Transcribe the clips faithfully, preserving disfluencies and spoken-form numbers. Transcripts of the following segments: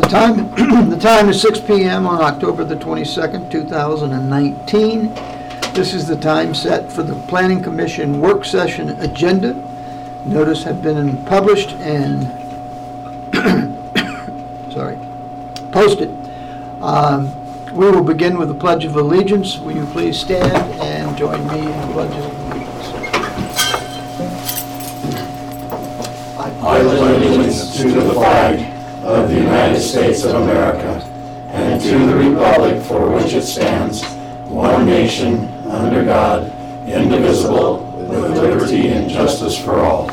Time, the time is six p m on October the twenty-second, two thousand nineteen. This is the time set for the Planning Commission work session agenda. Notice have been published and sorry, posted. Um, we will begin with the Pledge of Allegiance. Will you please stand and join me in the Pledge of Allegiance? I pledge allegiance to the flag of the United States of America and to the republic for which it stands, one nation, under God, indivisible, with liberty and justice for all.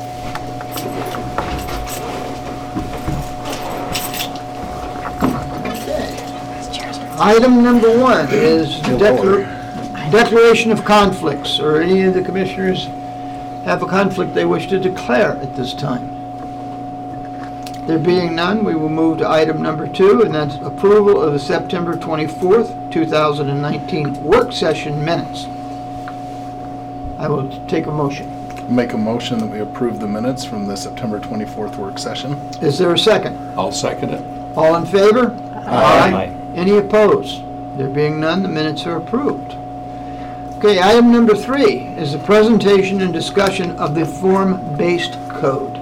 Item number one is declar- declaration of conflicts, or any of the commissioners have a conflict they wish to declare at this time. There being none, we will move to item number two, and that's approval of the September twenty-fourth, two thousand nineteen work session minutes. I will take a motion. Make a motion that we approve the minutes from the September twenty-fourth work session. Is there a second? I'll second it. All in favor? Aye. Aye. Any opposed? There being none, the minutes are approved. Okay, item number three is the presentation and discussion of the form-based code.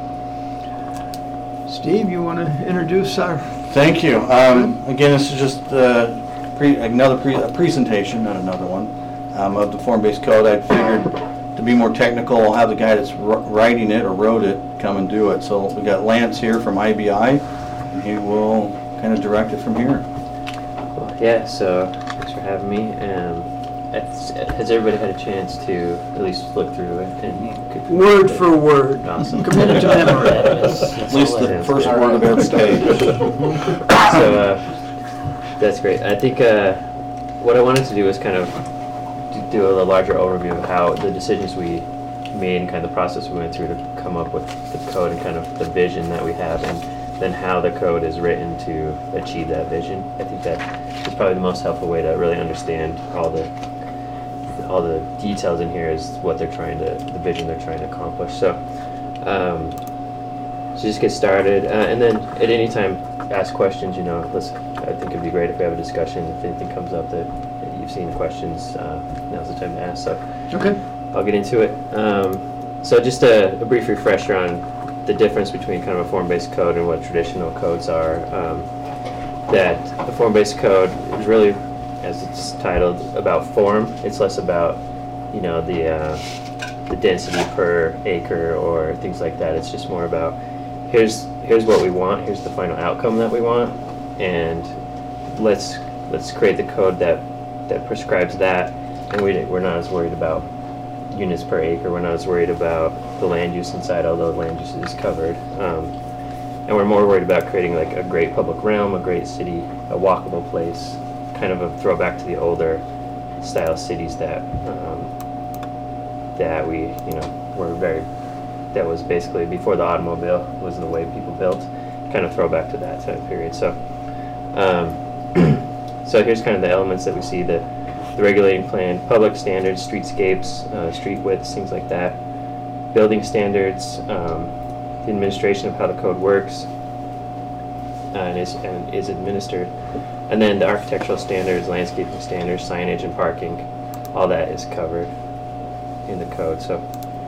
Steve, you want to introduce our... Thank you. Um, again, this is just uh, pre another pre a presentation, not another one, um, of the form-based code. I figured to be more technical, I'll have the guy that's writing it or wrote it come and do it. So we got Lance here from I B I, and he will kind of direct it from here. Well, yeah, so thanks for having me. Um, has, has everybody had a chance to at least look through it? And Word for word. Awesome. Commit to memory. At least the first word of every page. So uh, that's great. I think uh, what I wanted to do is kind of do a larger overview of how the decisions we made and kind of the process we went through to come up with the code and kind of the vision that we have, and then how the code is written to achieve that vision. I think that is probably the most helpful way to really understand all the all the details in here is what they're trying to, the vision they're trying to accomplish. So, um, so just get started, uh, and then at any time ask questions. You know, let's. I think it'd be great if we have a discussion. If anything comes up that, that you've seen questions, uh, now's the time to ask. So, Okay. I'll get into it. Um, so just a, a brief refresher on the difference between kind of a form-based code and what traditional codes are. Um, that the form-based code is really, as it's titled, about form. It's less about, you know, the uh, the density per acre or things like that. It's just more about here's here's what we want. Here's the final outcome that we want, and let's let's create the code that that prescribes that. And we we're not as worried about units per acre. We're not as worried about the land use inside, although land use is covered. Um, and we're more worried about creating like a great public realm, a great city, a walkable place, kind of a throwback to the older style cities that um, that we, you know, were very, that was basically before the automobile was the way people built, kind of throwback to that time period. So, um, so here's kind of the elements that we see, the the regulating plan, public standards, streetscapes, uh, street widths, things like that, building standards, um, the administration of how the code works uh, and is and is administered, and then the architectural standards, landscaping standards, signage, and parking. All that is covered in the code. So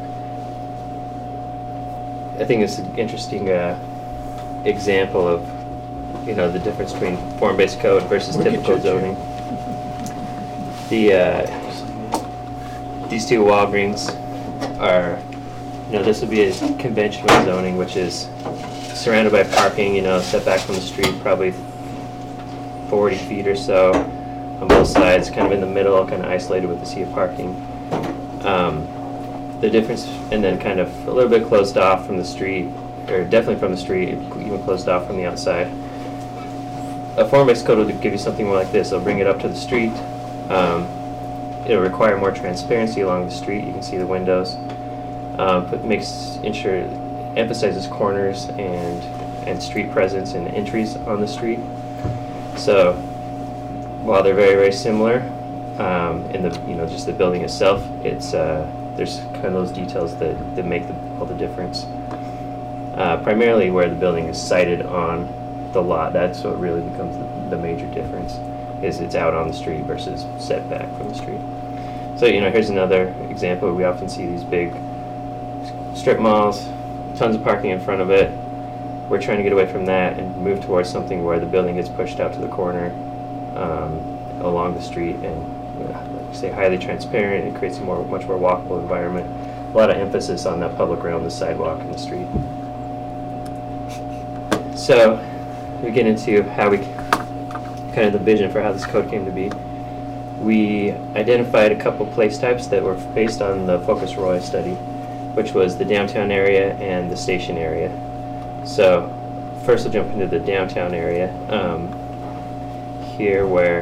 I think it's an interesting uh, example of, you know, the difference between form-based code versus typical zoning. The uh, these two Walgreens are, you know, this would be a conventional zoning, which is surrounded by parking, you know, set back from the street, probably forty feet or so on both sides, kind of in the middle, kind of isolated with the sea of parking. Um, the difference, and then kind of a little bit closed off from the street, or definitely from the street, even closed off from the outside. A form-based code will give you something more like this. It'll bring it up to the street. Um, it'll require more transparency along the street. You can see the windows. Um, but makes ensure emphasizes corners and and street presence and entries on the street. So while they're very very similar, um, in the you know just the building itself, it's uh, there's kind of those details that that make the, all the difference. Uh, primarily where the building is sited on the lot. That's what really becomes the, the major difference, is it's out on the street versus set back from the street. So, you know, here's another example. We often see these big strip malls, tons of parking in front of it. We're trying to get away from that and move towards something where the building gets pushed out to the corner um, along the street, and you know, like say highly transparent. It creates a more, much more walkable environment. A lot of emphasis on that public realm, the sidewalk and the street. So we get into how we, kind of the vision for how this code came to be. We identified a couple place types that were based on the Focus Roy study, which was the downtown area and the station area. So first we'll jump into the downtown area, um, here where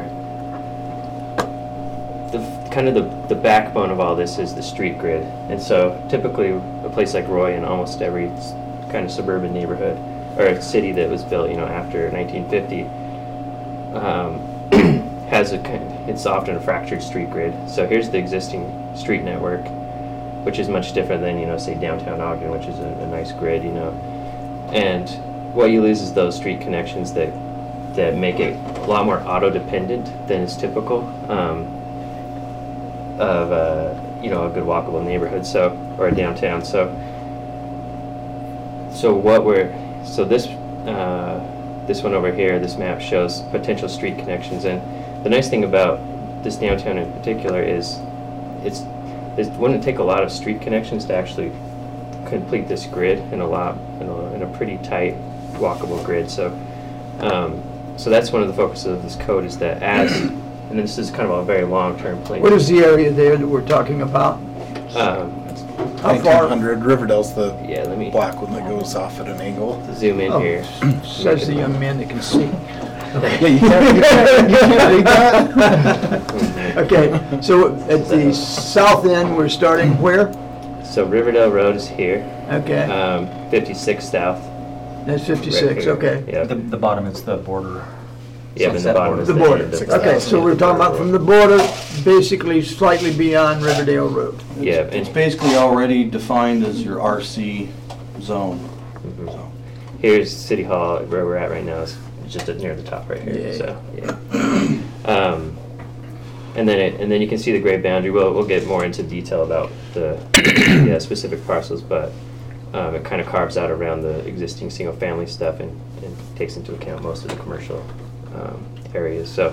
the kind of the, the backbone of all this is the street grid. And so typically a place like Roy, in almost every kind of suburban neighborhood or a city that was built, you know, after nineteen fifty, um, has a kind of, it's often a fractured street grid. So here's the existing street network, which is much different than, you know, say downtown Ogden, which is a, a nice grid, you know. And what you lose is those street connections that that make it a lot more auto-dependent than is typical um, of a, you know, a good walkable neighborhood, so, or a downtown. So, so what we're, so this uh, this one over here, this map shows potential street connections, and the nice thing about this downtown in particular is it's it wouldn't take a lot of street connections to actually complete this grid in a lot in a, in a pretty tight walkable grid. So um, so that's one of the focuses of this code, is that as, and this is kind of a very long-term plan. What is the area there that we're talking about? Um, How nineteen far? hundred, Riverdale's the yeah, let me black one that goes off at an angle. zoom in Oh, here. says the young man that can see. Yeah, you can't, you can't, you can't read that? Okay, so at the south end, we're starting where? So Riverdale Road is here, Okay, um, fifty-six South. that's right fifty-six, here. okay. Yeah, The, the bottom is the border. yeah, and the sunset bottom border. is The the border, end of- okay, so we're talking about from the border, basically slightly beyond Riverdale Road. Yeah, It's and basically already defined as your R C zone. mhm. So, Here's City Hall, where we're at right now, is just near the top right here. Yeah. So yeah. Um, and then it, and then you can see the gray boundary. We'll we'll get more into detail about the yeah, specific parcels, but um, it kind of carves out around the existing single family stuff and, and takes into account most of the commercial um, areas. So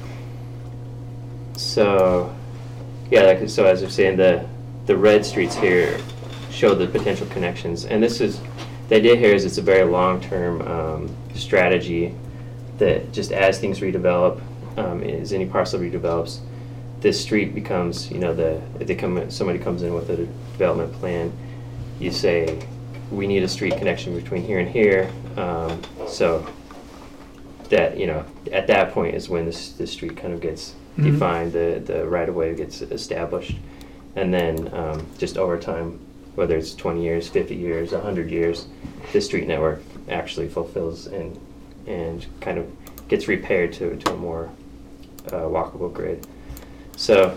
so yeah, like, so as I was saying, the the red streets here show the potential connections, and this is. The idea here is it's a very long-term um, strategy that just as things redevelop, um, as any parcel redevelops, this street becomes, you know, the if they come somebody comes in with a development plan, you say we need a street connection between here and here, um, so that, you know, at that point is when this this street kind of gets Mhm. defined, the the right of way gets established, and then um, just over time, whether it's twenty years, fifty years, one hundred years, this street network actually fulfills and and kind of gets repaired to, to a more uh, walkable grid. So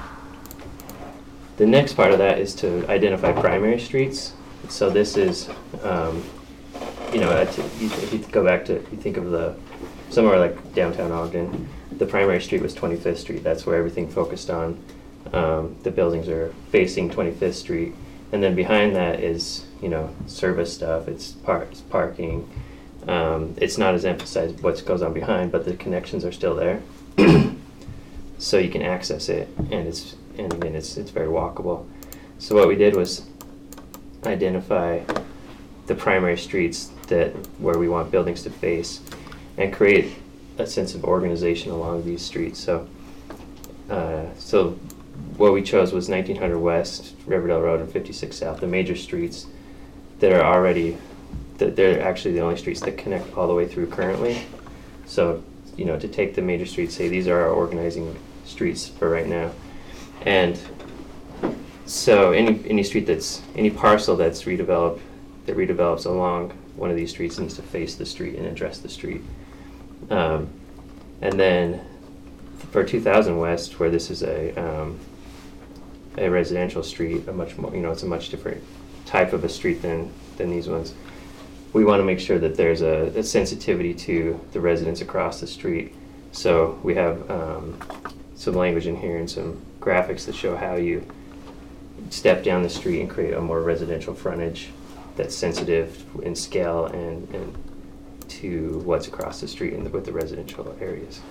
the next part of that is to identify primary streets. So this is, um, you know, at- if you go back to, you think of the, somewhere like downtown Ogden, the primary street was twenty-fifth Street. That's where everything focused on. Um, the buildings are facing twenty-fifth Street. And then behind that is, you know, service stuff, it's, par- it's parking. Um, it's not as emphasized what goes on behind, but the connections are still there. So you can access it, and it's and again, it's it's very walkable. So what we did was identify the primary streets that where we want buildings to face, and create a sense of organization along these streets. So uh, so. What we chose was nineteen hundred West, Riverdale Road, and fifty-six South, the major streets that are already, that they're actually the only streets that connect all the way through currently. So, you know, to take the major streets, say these are our organizing streets for right now. And so any any street that's, any parcel that's redeveloped, that redevelops along one of these streets needs to face the street and address the street. Um, and then for two thousand West, where this is a um, a residential street, a much more, you know, it's a much different type of a street than than these ones. we want to make sure that there's a, a sensitivity to the residents across the street. So we have um, some language in here and some graphics that show how you step down the street and create a more residential frontage that's sensitive in scale and, and to what's across the street and with the residential areas.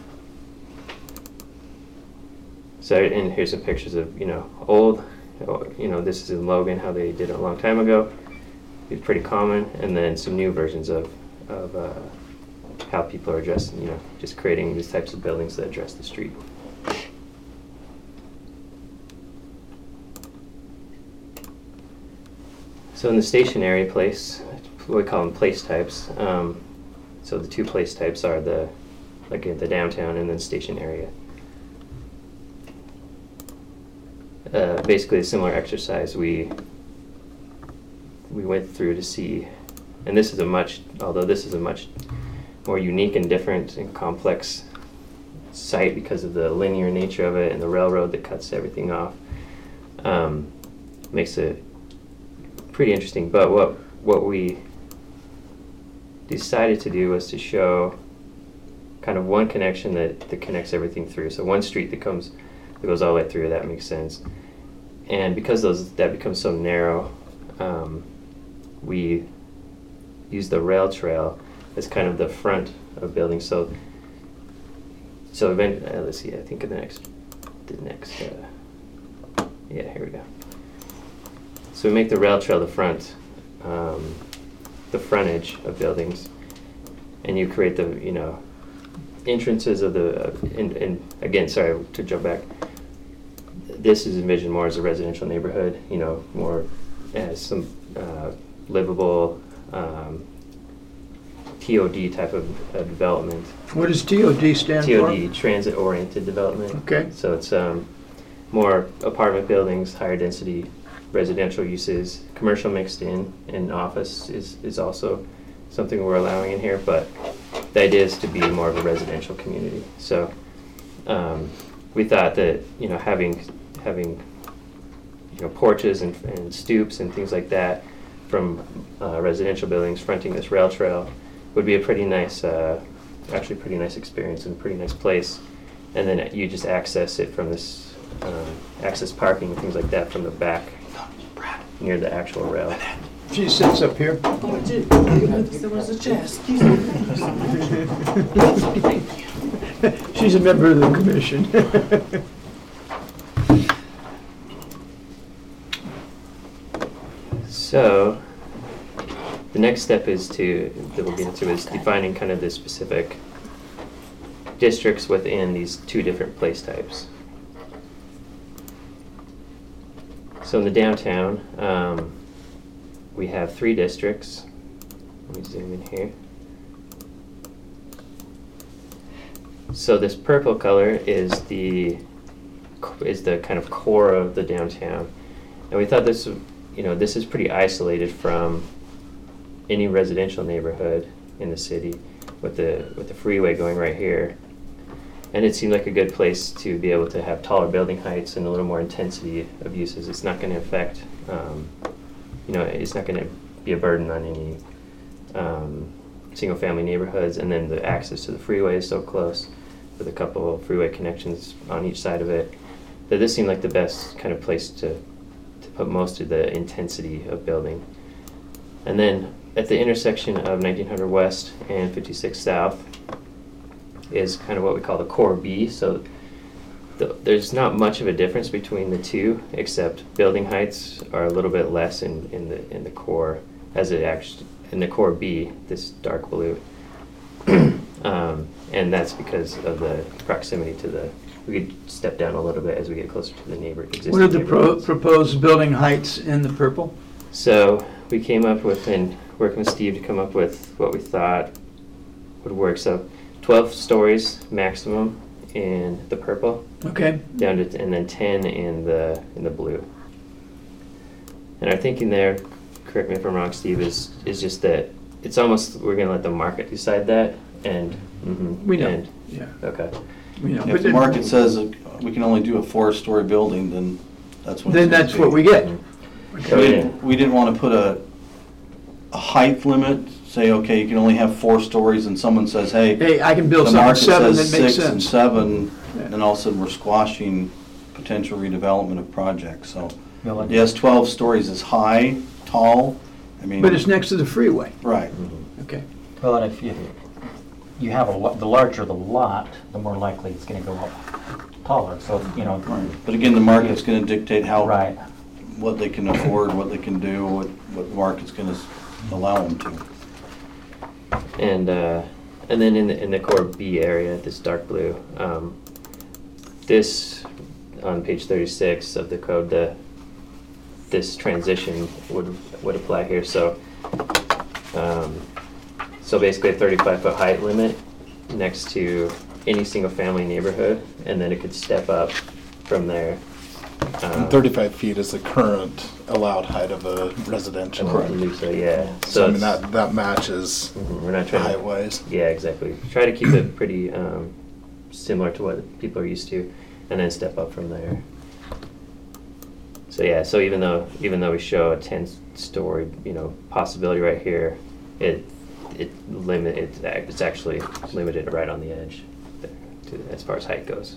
So, and here's some pictures of, you know, old, you know, this is in Logan, how they did it a long time ago. It's pretty common. And then some new versions of, of uh, how people are addressing, you know, just creating these types of buildings that address the street. So in the stationary place, we call them place types. Um, so the two place types are the, like in the downtown and then station area. Uh, basically a similar exercise we we went through to see, and this is a much, although this is a much more unique and different and complex site because of the linear nature of it and the railroad that cuts everything off, um, makes it pretty interesting. But what what we decided to do was to show kind of one connection that, that connects everything through. So one street that comes that goes all the way through, that makes sense. And because those that becomes so narrow, um, we use the rail trail as kind of the front of buildings. So, so event, uh, let's see. I think in the next, the next, uh, yeah, here we go. So we make the rail trail the front, um, the frontage of buildings, and you create the, you know, entrances of the. Uh, and, and again, sorry to jump back. This is envisioned more as a residential neighborhood, you know, more as some uh, livable um, T O D type of uh, development. What does T O D stand T O D, for? transit-oriented development. Okay. So it's um, more apartment buildings, higher density residential uses, commercial mixed in, and office is, is also something we're allowing in here, but the idea is to be more of a residential community. So um, we thought that, you know, having having you know porches and, and stoops and things like that from uh, residential buildings fronting this rail trail would be a pretty nice, uh, actually pretty nice experience and a pretty nice place. And then you just access it from this, um, access parking and things like that from the back near the actual rail. She sits up here. Oh, I did. There was a chest. She's a member of the commission. So the next step is to, that we'll get into, is defining kind of the specific districts within these two different place types. So in the downtown, um, we have three districts. Let me zoom in here. So this purple color is the is the kind of core of the downtown, and we thought this, you know, this is pretty isolated from any residential neighborhood in the city, with the with the freeway going right here, and it seemed like a good place to be able to have taller building heights and a little more intensity of uses. It's not going to affect, um, you know, it's not going to be a burden on any um, single-family neighborhoods, and then the access to the freeway is so close, with a couple of freeway connections on each side of it, that this seemed like the best kind of place to, to put most of the intensity of building. And then at the intersection of nineteen hundred West and fifty-six South is kind of what we call the core B. So the, there's not much of a difference between the two, except building heights are a little bit less in, in the in the core, as it actually in the core B, this dark blue. Um, and that's because of the proximity to the, we could step down a little bit as we get closer to the neighbor, existing What are the pro- neighborhoods. proposed building heights in the purple? So we came up with, and working with Steve to come up with what we thought would work. So twelve stories maximum in the purple, Okay. down to, and then ten in the in the blue. And our thinking there, correct me if I'm wrong, Steve, is is just that it's almost, we're going to let the market decide that, and mm-hmm, We know. and, Yeah. okay. We know. If But the then- market says that we can only do a four-story building, then that's what it's Then gonna that's be. what we get. So We we didn't, we didn't want to put a, a height limit say, okay, you can only have four stories, and someone says, hey, Hey, I can build the something market seven says that makes six and sense. seven, Yeah. and all of a sudden we're squashing potential redevelopment of projects, so. You know, like- Yes, twelve stories is high, tall, I mean. But it's next to the freeway. Right. Okay. Well, and if you, you have a, lo- the larger the lot, the more likely it's gonna go up taller, so, you know. But again, the market's gonna dictate how. Right. What they can afford, what they can do, what, what the market's gonna s- allow them to. And uh, and then in the in the core B area, this dark blue, um, this on page thirty-six of the code, the this transition would would apply here. So um, so basically a thirty-five foot height limit next to any single family neighborhood, and then it could step up from there. Um, And thirty-five feet is the current allowed height of a residential. I believe so, yeah. So I mean, it's- that, that matches mhm, we're not trying to height-wise. Yeah, exactly. Try to keep it pretty um, similar to what people are used to, and then step up from there. So yeah, so even though even though we show a ten-story, you know, possibility right here, it it limit it, it's actually limited right on the edge, there, to, as far as height goes.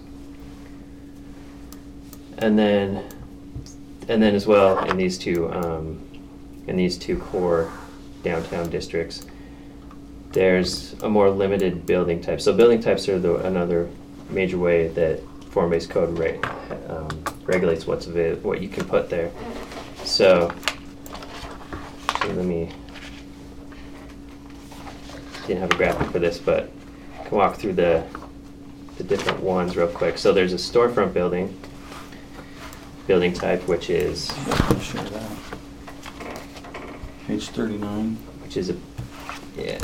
And then and then as well in these two um, in these two core downtown districts, there's a more limited building type. So building types are the, another major way that form-based code re um, regulates what's avail what you can put there. So, so let me, didn't have a graphic for this, but I can walk through the, the different ones real quick. So there's a storefront building, building type, which is, I'll share that. Page thirty-nine. which is a, yeah.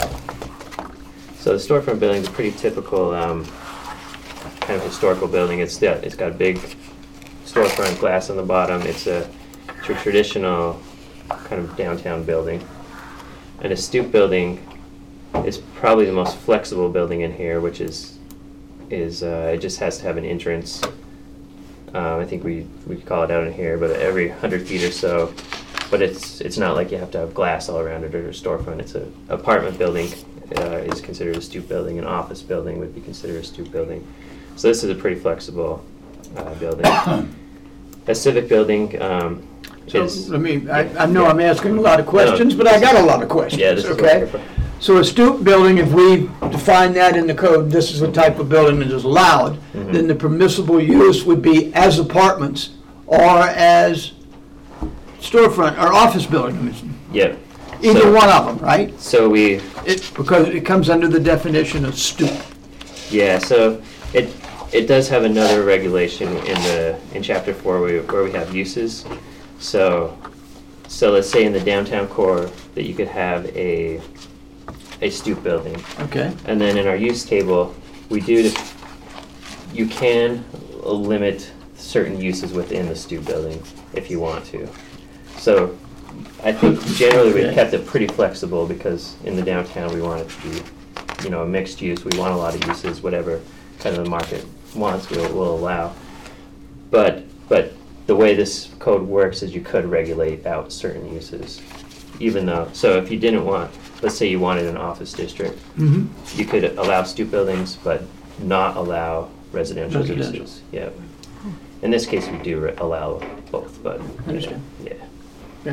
So the storefront building is a pretty typical um, kind of historical building. It's got, it's got a big storefront glass on the bottom. It's a tr traditional kind of downtown building. And a stoop building is probably the most flexible building in here, which is, is uh, it just has to have an entrance. Um, I think we, we call it out in here, but every hundred feet or so. But it's it's not like you have to have glass all around it or a storefront. It's a apartment building uh, is considered a stoop building. An office building would be considered a stoop building. So this is a pretty flexible uh, building. A civic building um, So is let me, I, yeah, I know yeah. I'm asking a lot of questions, but I got a lot of questions, Yeah, this is what okay? we're here for. So a stoop building, if we define that in the code, this is the type of building that is allowed, Mhm. then the permissible use would be as apartments or as storefront or office buildings, Yep. either So- one of them, right? So we It, because it comes under the definition of stoop. Yeah, so it it does have another regulation in the in chapter four where we, where we have uses. So so let's say in the downtown core that you could have a a stoop building, Okay. and then in our use table we do to, you can limit certain uses within the stoop building if you want to. So I think generally we've Okay. kept it pretty flexible because in the downtown we want it to be, you know, a mixed use. We want a lot of uses, whatever kind of the market wants, we'll, we'll allow. But but the way this code works is you could regulate out certain uses, even though. So if you didn't want, let's say you wanted an office district, Mm-hmm. you could allow stoop buildings, but not allow residential Residential. uses. Yeah. In this case, we do re- allow both, but you know, Understand. yeah. Okay.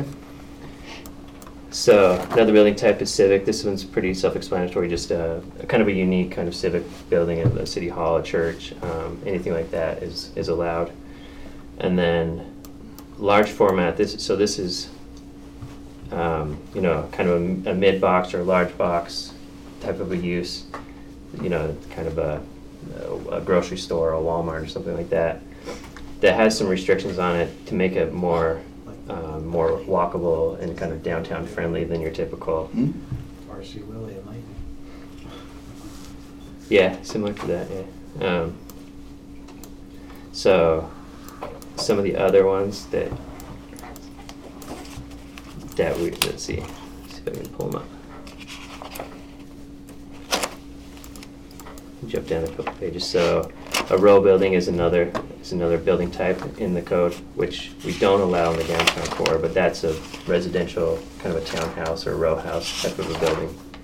So another building type is civic. This one's pretty self-explanatory, just a, a kind of a unique kind of civic building, a, a city hall, a church, um, anything like that is is allowed. And then large format. This so this is um, you know kind of a, a mid box or a large box type of a use. You know, kind of a, a grocery store, or a Walmart, or something like that. That has some restrictions on it to make it more. Um, more walkable and kind of downtown friendly than your typical. Hmm? R C Willey, it might be. Yeah, similar to that, yeah. Um, so some of the other ones that that we, let's see, see if I can pull them up. Jump down a couple pages. So a row building is another is another building type in the code, which we don't allow in the downtown core, but that's a residential kind of a townhouse or row house type of a building.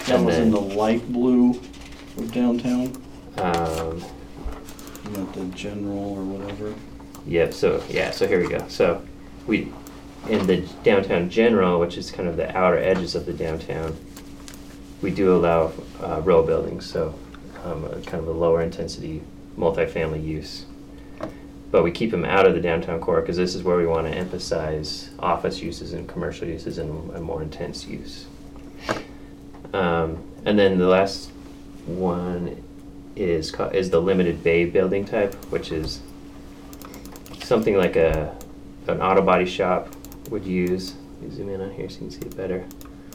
That And was in then- the light blue of downtown, Um, not the general or whatever. Yep, so, yeah, so here we go. So, we, in the downtown general, which is kind of the outer edges of the downtown, we do allow uh, row buildings, so um, a kind of a lower intensity multifamily use. But we keep them out of the downtown core because this is where we want to emphasize office uses and commercial uses and a more intense use. Um, and then the last one is ca- is the limited bay building type, which is something like a an auto body shop would use. Let me zoom in on here so you can see it better.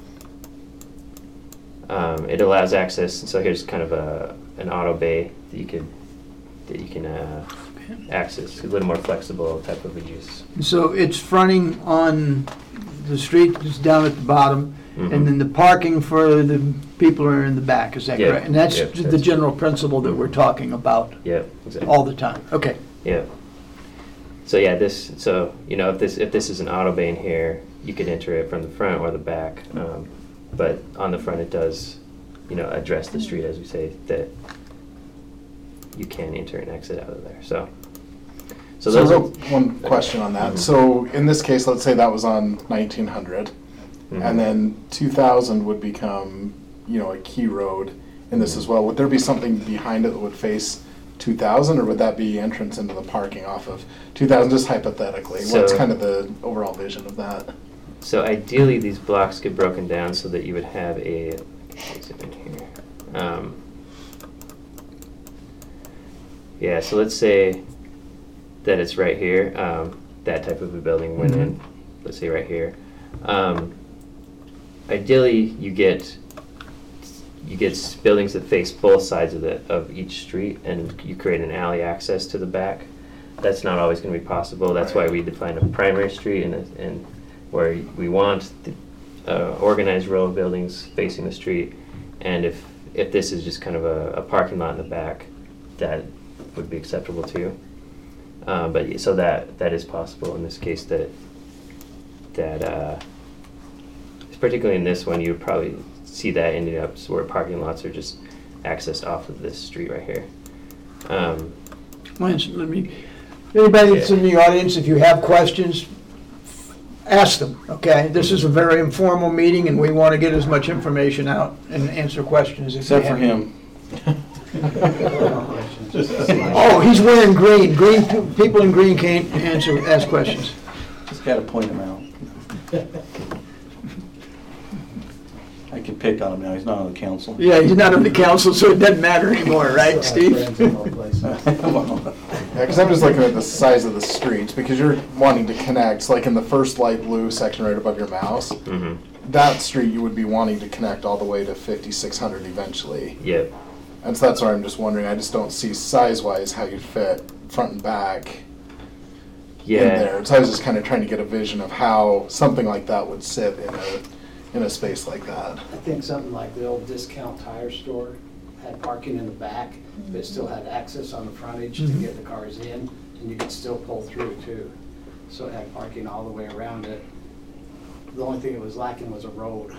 Um, it allows access, and so here's kind of a an auto bay that you could that you can uh, access, a little more flexible type of a use. So it's fronting on the street that's down at the bottom, Mhm. and then the parking for the people are in the back, is that Yeah, correct? And that's yeah, the that's- general principle that we're talking about Yeah, exactly. all the time. Okay. Yeah. So yeah, this, so, you know, if this, if this is an auto bay in here, you could enter it from the front or the back. Um, but on the front, it does, you know, address the street, as we say, that you can enter and exit out of there, so. So So those real, are, one question on that. Mhm. So in this case, let's say that was on nineteen hundred, Mhm. and then two thousand would become, you know, a key road in this as well. Would there be something behind it that would face two thousand, or would that be entrance into the parking off of two thousand, just hypothetically? What's So- kind of the overall vision of that? so ideally, these blocks get broken down so that you would have a, what's it in here? Um, Yeah, so let's say that it's right here, um, that type of a building went in, let's say right here. Um, ideally, you get you get s- buildings that face both sides of the of each street, and you create an alley access to the back. That's not always going to be possible. That's why we define a primary street, and a- and where we want the, uh, organized row of buildings facing the street. And if if this is just kind of a, a parking lot in the back, that would be acceptable too. Um, but y- so that that is possible in this case. That that uh, particularly in this one, you would probably see that ending up where parking lots are just accessed off of this street right here. Um, Lance, let me, anybody that's in the audience, if you have questions, ask them, okay? This is a very informal meeting, and we want to get as much information out and answer questions if you Except for have. him. Oh, he's wearing green. Green, pe- people in green can't answer, ask questions. Just gotta point him out. I can pick on him now, he's not on the council. Yeah, he's not on the council, so it doesn't matter anymore, right, Steve? Friends in all places. Yeah, because I'm just looking at the size of the streets, because you're wanting to connect, like in the first light blue section right above your mouse, mhm. that street you would be wanting to connect all the way to fifty-six hundred eventually. Yep. And so that's why I'm just wondering, I just don't see size-wise how you'd fit front and back in Yeah. there. So I was just kind of trying to get a vision of how something like that would sit in a, in a space like that. I think something like the old discount tire store had parking in the back, but it still had access on the frontage to Mhm. get the cars in, and you could still pull through too. So it had parking all the way around it. The only thing it was lacking was a road.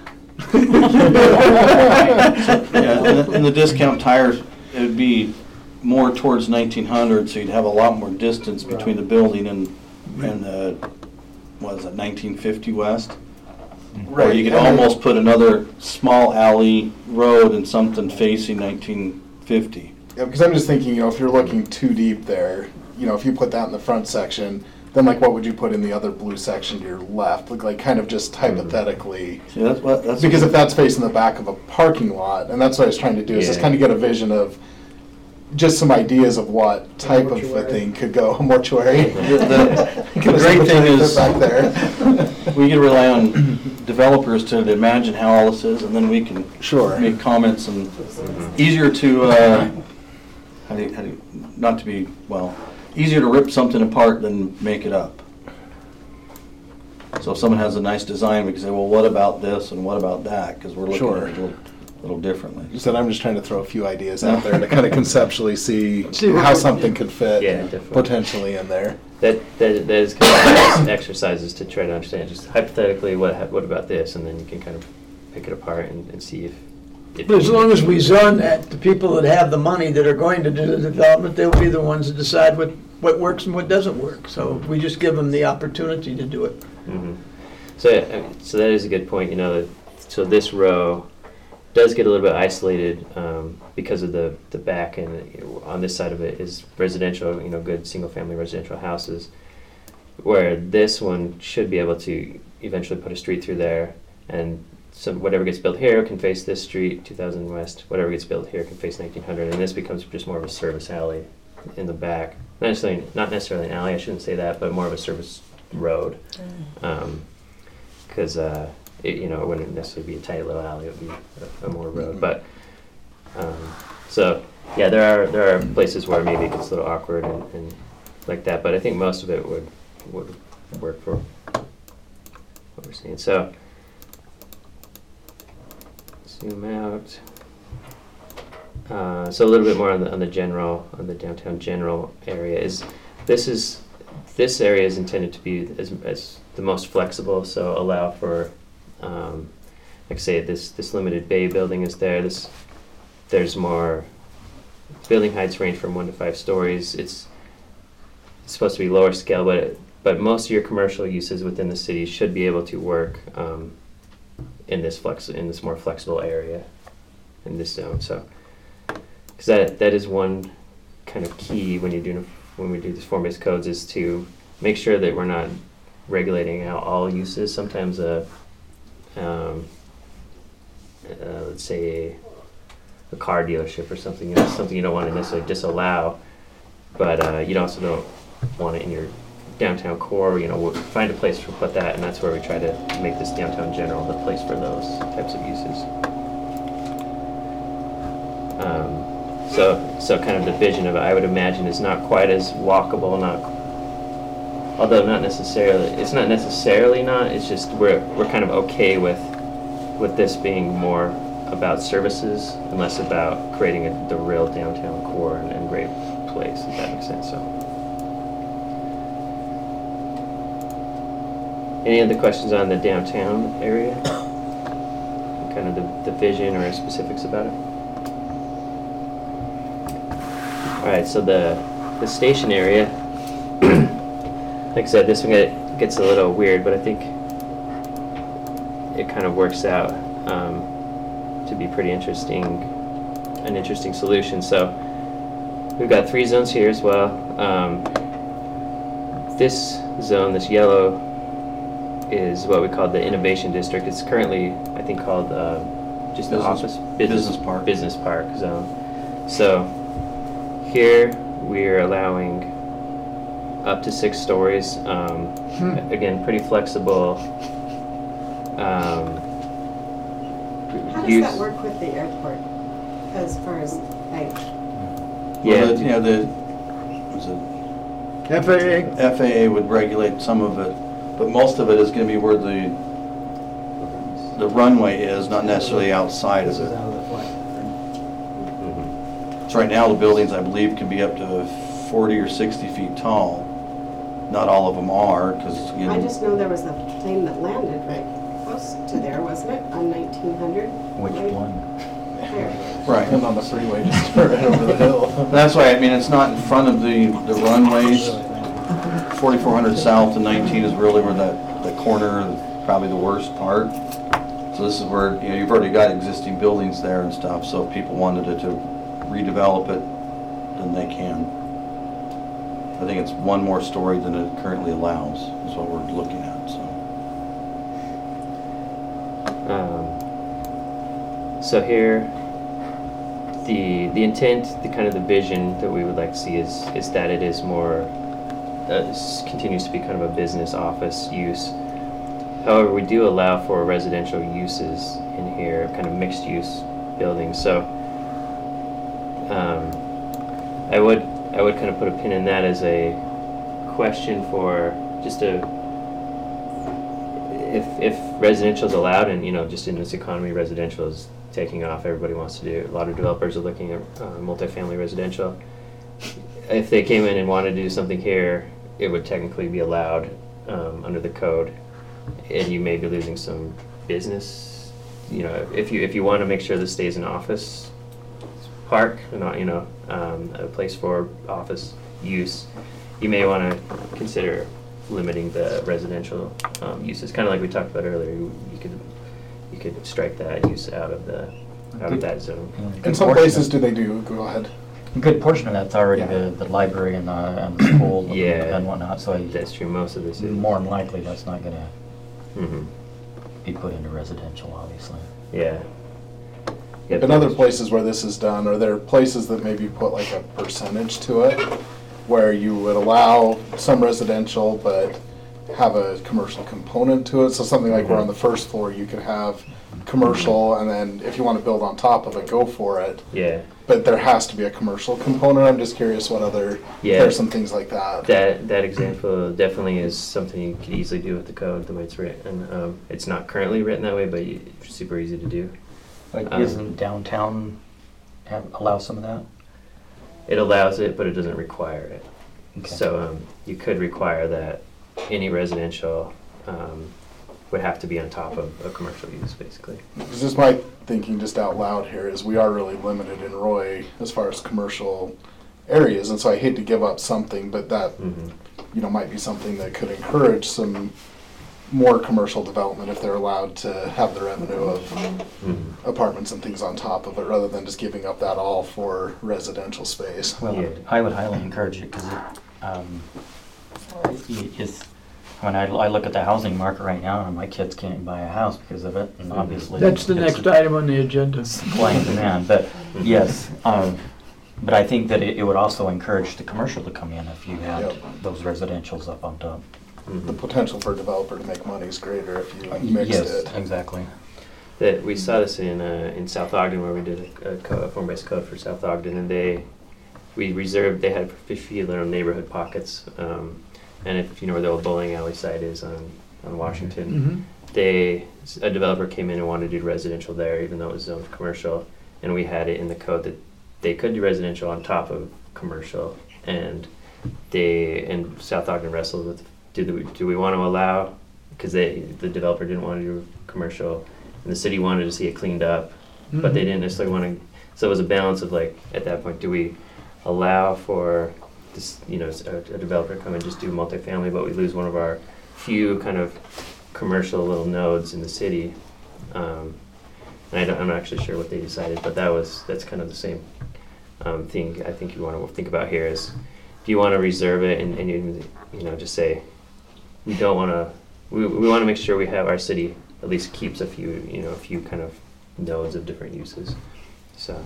Yeah, and the- and the discount tires, it would be more towards nineteen hundred, so you'd have a lot more distance between the building and, and the, what is it, nineteen fifty west? Or you could and then- almost put another small alley road and something facing nineteen fifty. Yeah, because I'm just thinking, you know, if you're looking too deep there, you know, if you put that in the front section, then like what would you put in the other blue section to your left? Like, like kind of just hypothetically. See, that's what, that's. Because if that's facing the back of a parking lot, and that's what I was trying to do, is just Yeah. kind of get a vision of just some ideas of what type of a mortuary. thing could go, a mortuary. The- the- the Could a great thing cemetery fit is- back there. We could rely on developers to imagine how all this is, and then we can Sure. make comments, and easier to, uh, how do you, how do you, not to be, well, easier to rip something apart than make it up. So if someone has a nice design, we can say, well, what about this and what about that? Because we're looking Sure. at it a little, little differently. Just that I'm just trying to throw a few ideas out there to kind of conceptually see See what- how something could fit Yeah, definitely. potentially in there. That, that, that is kind of exercises to try to understand, just hypothetically, what, hap- what about this? And then you can kind of pick it apart and, and see if, if But as you- long as we zone that, the people that have the money that are going to do the development, they'll be the ones that decide what, what works and what doesn't work. So we just give them the opportunity to do it. Mhm. So, uh, so that is a good point. You know, that, so this row does get a little bit isolated um, because of the the back, and you know, on this side of it is residential. You know, good single-family residential houses. Where this one should be able to eventually put a street through there, and so whatever gets built here can face this street, two thousand West. Whatever gets built here can face nineteen hundred, and this becomes just more of a service alley in the back. Not necessarily, not necessarily an alley. I shouldn't say that, but more of a service road. Because um, uh, it, you know, it wouldn't necessarily be a tight little alley. It would be a, a more road. But um, so yeah, there are there are places where maybe it gets a little awkward and, and like that. But I think most of it would would work for what we're seeing. So zoom out. Uh, so a little bit more on the on the general on the downtown general area is this is this area is intended to be as as the most flexible. So allow for um, like I say this this limited bay building is there. This there's more building heights range from one to five stories. It's, it's supposed to be lower scale, but it, but most of your commercial uses within the city should be able to work um, in this flex in this more flexible area in this zone. So, because that that is one kind of key when you're doing when we do these form-based codes is to make sure that we're not regulating out all uses. Sometimes a um, uh, let's say a car dealership or something, you know, something you don't want to necessarily disallow, but uh, you also don't want it in your downtown core. You know, we'll find a place to put that, and that's where we try to make this downtown general the place for those types of uses. Um, so, so kind of the vision of it, I would imagine, is not quite as walkable, not, although not necessarily, it's not necessarily not. It's just we're we're kind of okay with with this being more about services and less about creating a, the real downtown core and, and great place, if that makes sense. So, any other questions on the downtown area? Kind of the, the vision or specifics about it? All right, so the the station area, like I said, this one get, gets a little weird, but I think it kind of works out um, to be pretty interesting, an interesting solution. So we've got three zones here as well. Um, this zone, this yellow, is what we call the innovation district. It's currently, I think, called uh, just the Business- office business park. business park zone. So here we're allowing up to six stories. Um, Hmm. Again, pretty flexible. Um, How does use- that work with the airport as far as height? Yeah, Well, the- you know, the, was it F A A, F A A would regulate some of it, but most of it is gonna be where the, the runway is, not necessarily outside This of is it. out of the flight. mhm. So right now, the buildings, I believe, can be up to forty or sixty feet tall. Not all of them are, because, you I know, just know there was a plane that landed right close to there, wasn't it, on nineteen hundred? Which Right one? there. right. And on the freeway, just right over the hill. That's why, I mean, it's not in front of the, the runways. Really think. forty-four hundred south to nineteen is really where that, that corner is probably the worst part. So this is where, you know, you've already got existing buildings there and stuff, so if people wanted to, to redevelop it, then they can. I think it's one more story than it currently allows, is what we're looking at, so. Um, so here, the the intent, the kind of the vision that we would like to see is is that it is more, uh, s- continues to be kind of a business office use. However, we do allow for residential uses in here, kind of mixed use buildings. So um, I would I would kind of put a pin in that as a question for just a if if residential is allowed, and you know, just in this economy, residential is taking off. Everybody wants to do. A lot of developers are looking at uh, multifamily residential. If they came in and wanted to do something here, it would technically be allowed um, under the code, and you may be losing some business you know, if you, if you want to make sure this stays an office park, not, you know, um, a place for office use, you may want to consider limiting the residential um, uses, kind of like we talked about earlier. You, you could you could strike that use out of the out of that zone. In some places, do they do? Go ahead. A good portion of that's already Yeah. the, the library and the, and the school and- Yeah. and whatnot, so I- That's true. Most of this is more than likely that's not gonna hmm be put into residential, obviously. Yeah. Yeah, In other places where this is done, are there places that maybe put like a percentage to it, where you would allow some residential but have a commercial component to it? So something like where on the first floor you could have commercial, and then if you want to build on top of it, go for it. Yeah. But there has to be a commercial component. I'm just curious what other, Yeah. there's some things like that. That that example definitely is something you could easily do with the code the way it's written. Um, it's not currently written that way, but you- it's super easy to do. Like, Um, isn't downtown have, allow some of that? It allows it, but it doesn't require it. Okay. So um, you could require that any residential um, would have to be on top of a commercial use, basically. It's just my thinking just out loud here is we are really limited in Roy as far as commercial areas, and so I hate to give up something, but that, hmm you know, might be something that could encourage some more commercial development if they're allowed to have the revenue of hmm apartments and things on top of it, rather than just giving up that all for residential space. Well, Yeah. I would highly encourage it, because it, um, it- it's, when I, I look at the housing market right now, and my kids can't buy a house because of it, and obviously. That's the it's next a item on the agenda. Supply and demand, but, yes, um, but I think that it, it would also encourage the commercial to come in if you had Yep. those residentials up on top. The potential for a developer to make money is greater if you mixed Yes, it. exactly. That we saw this in uh, in South Ogden, where we did a, a, co- a form-based code for South Ogden, and they we reserved they had a few little neighborhood pockets, um, and if you know where the old bowling alley site is on on Washington, Mhm. they a developer came in and wanted to do residential there, even though it was zoned commercial, and we had it in the code that they could do residential on top of commercial, and they and South Ogden wrestled with do we do we want to allow, because they the developer didn't want to do commercial, and the city wanted to see it cleaned up, but they Mhm. didn't necessarily want to. So it was a balance of like at that point, do we allow for this, you know, a, a developer to come and just do multifamily, but we lose one of our few kind of commercial little nodes in the city. Um, and I don't, I'm not actually sure what they decided, but that was that's kind of the same um, thing. I think you want to think about here is, do you want to reserve it and, and you, you know just say we don't want to. We we want to make sure we have our city at least keeps a few you know a few kind of nodes of different uses. So.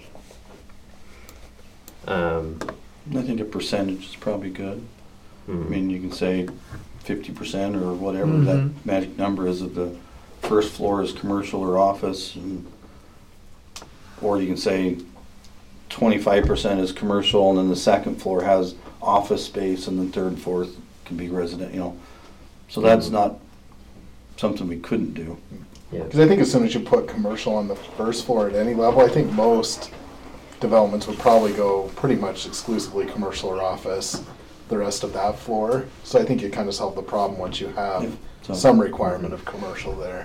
Um, I think a percentage is probably good. I hmm. mean, you can say fifty percent or whatever Mhm. that magic number is of the first floor is commercial or office, and, or you can say twenty-five percent is commercial, and then the second floor has office space, and then third and fourth can be resident, you know. So that's Mhm. not something we couldn't do. Yeah. Because I think as soon as you put commercial on the first floor at any level, I think most developments would probably go pretty much exclusively commercial or office the rest of that floor. So I think you kind of solve the problem once you Yeah, have so- some requirement of commercial there.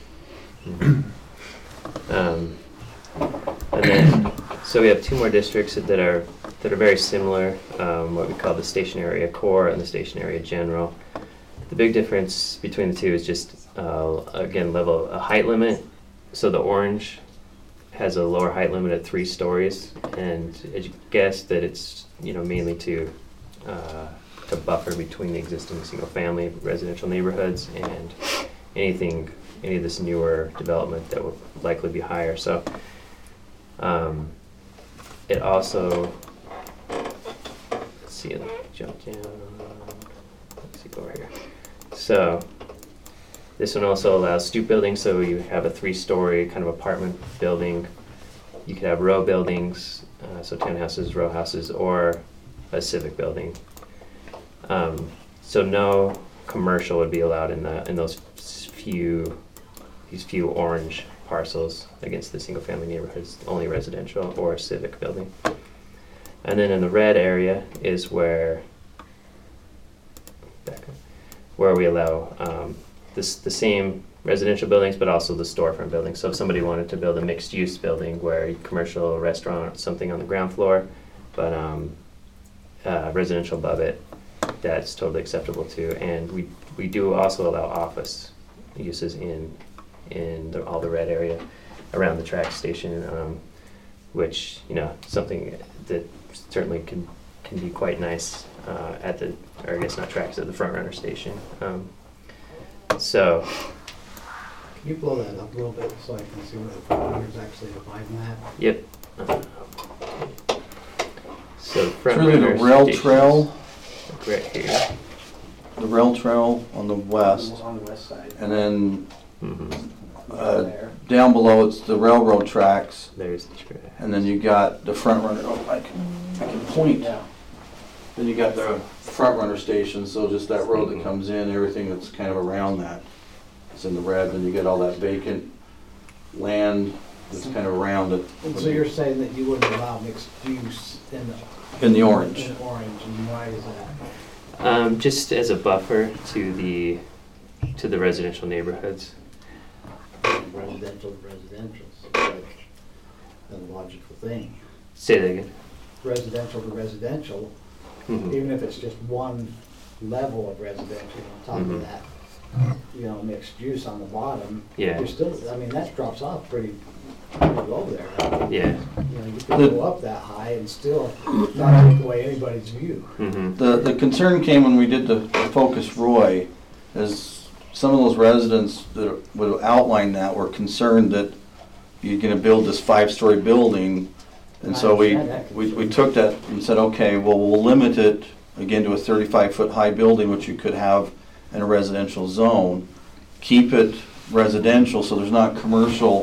Um, and then, so we have two more districts that are that are very similar. Um, what we call the station area core and the station area general. The big difference between the two is just uh, again level a height limit. So the orange has a lower height limit at three stories, and as you guessed that it's you know mainly to uh, to buffer between the existing single-family residential neighborhoods and anything any of this newer development that will likely be higher. So um, it also let's see jump down. Let's see go over here. So this one also allows stoop buildings, so you have a three-story kind of apartment building. You could have row buildings, uh, so townhouses, row houses, or a civic building. Um, so no commercial would be allowed in the in those few these few orange parcels against the single-family neighborhoods. Only residential or a civic building. And then in the red area is where back up, where we allow um, this the same residential buildings, but also the storefront buildings. So if somebody wanted to build a mixed-use building where commercial, restaurant, or something on the ground floor, but um, uh, residential above it, that's totally acceptable too. And we we do also allow office uses in in the, all the red area around the track station, um, which, you know, something that certainly can can be quite nice uh, at the, or I guess not tracks, at the front runner station. Um, so. Can you blow that up a little bit so I can see what the front runner's actually dividing that? Yep. Uh, so the It's front really the runner rail stations, trail, like right here. the rail trail on the west, On the west side. and then Mm-hmm. uh, There. down below it's the railroad tracks, There's the track. and then you got the front runner. Oh, I can, I can point. Yeah. Then you got the front runner station, so just that road that comes in, everything that's kind of around that. It's in the red, then you get all that vacant land that's kind of around it. And so you're saying that you wouldn't allow mixed use in the. In the orange. In orange, and why is that? Um, just as a buffer to the to the residential neighborhoods. Residential to residential, so like a logical thing. Say that again. Residential to residential, Mhm. even if it's just one level of residential on top Mhm. of that, you know, mixed use on the bottom. Yeah. You're still, I mean, that drops off pretty, pretty low there. I mean, Yeah. You know, you can go up that high and still not take away anybody's view. Mm-hmm. The, the concern came when we did the Focus Roy, is some of those residents that would outline that were concerned that you're gonna build this five-story building. And so we, I understand that we, we concern. took that and said, okay, well, we'll limit it again to a thirty-five foot high building, which you could have in a residential zone. Keep it residential, so there's not commercial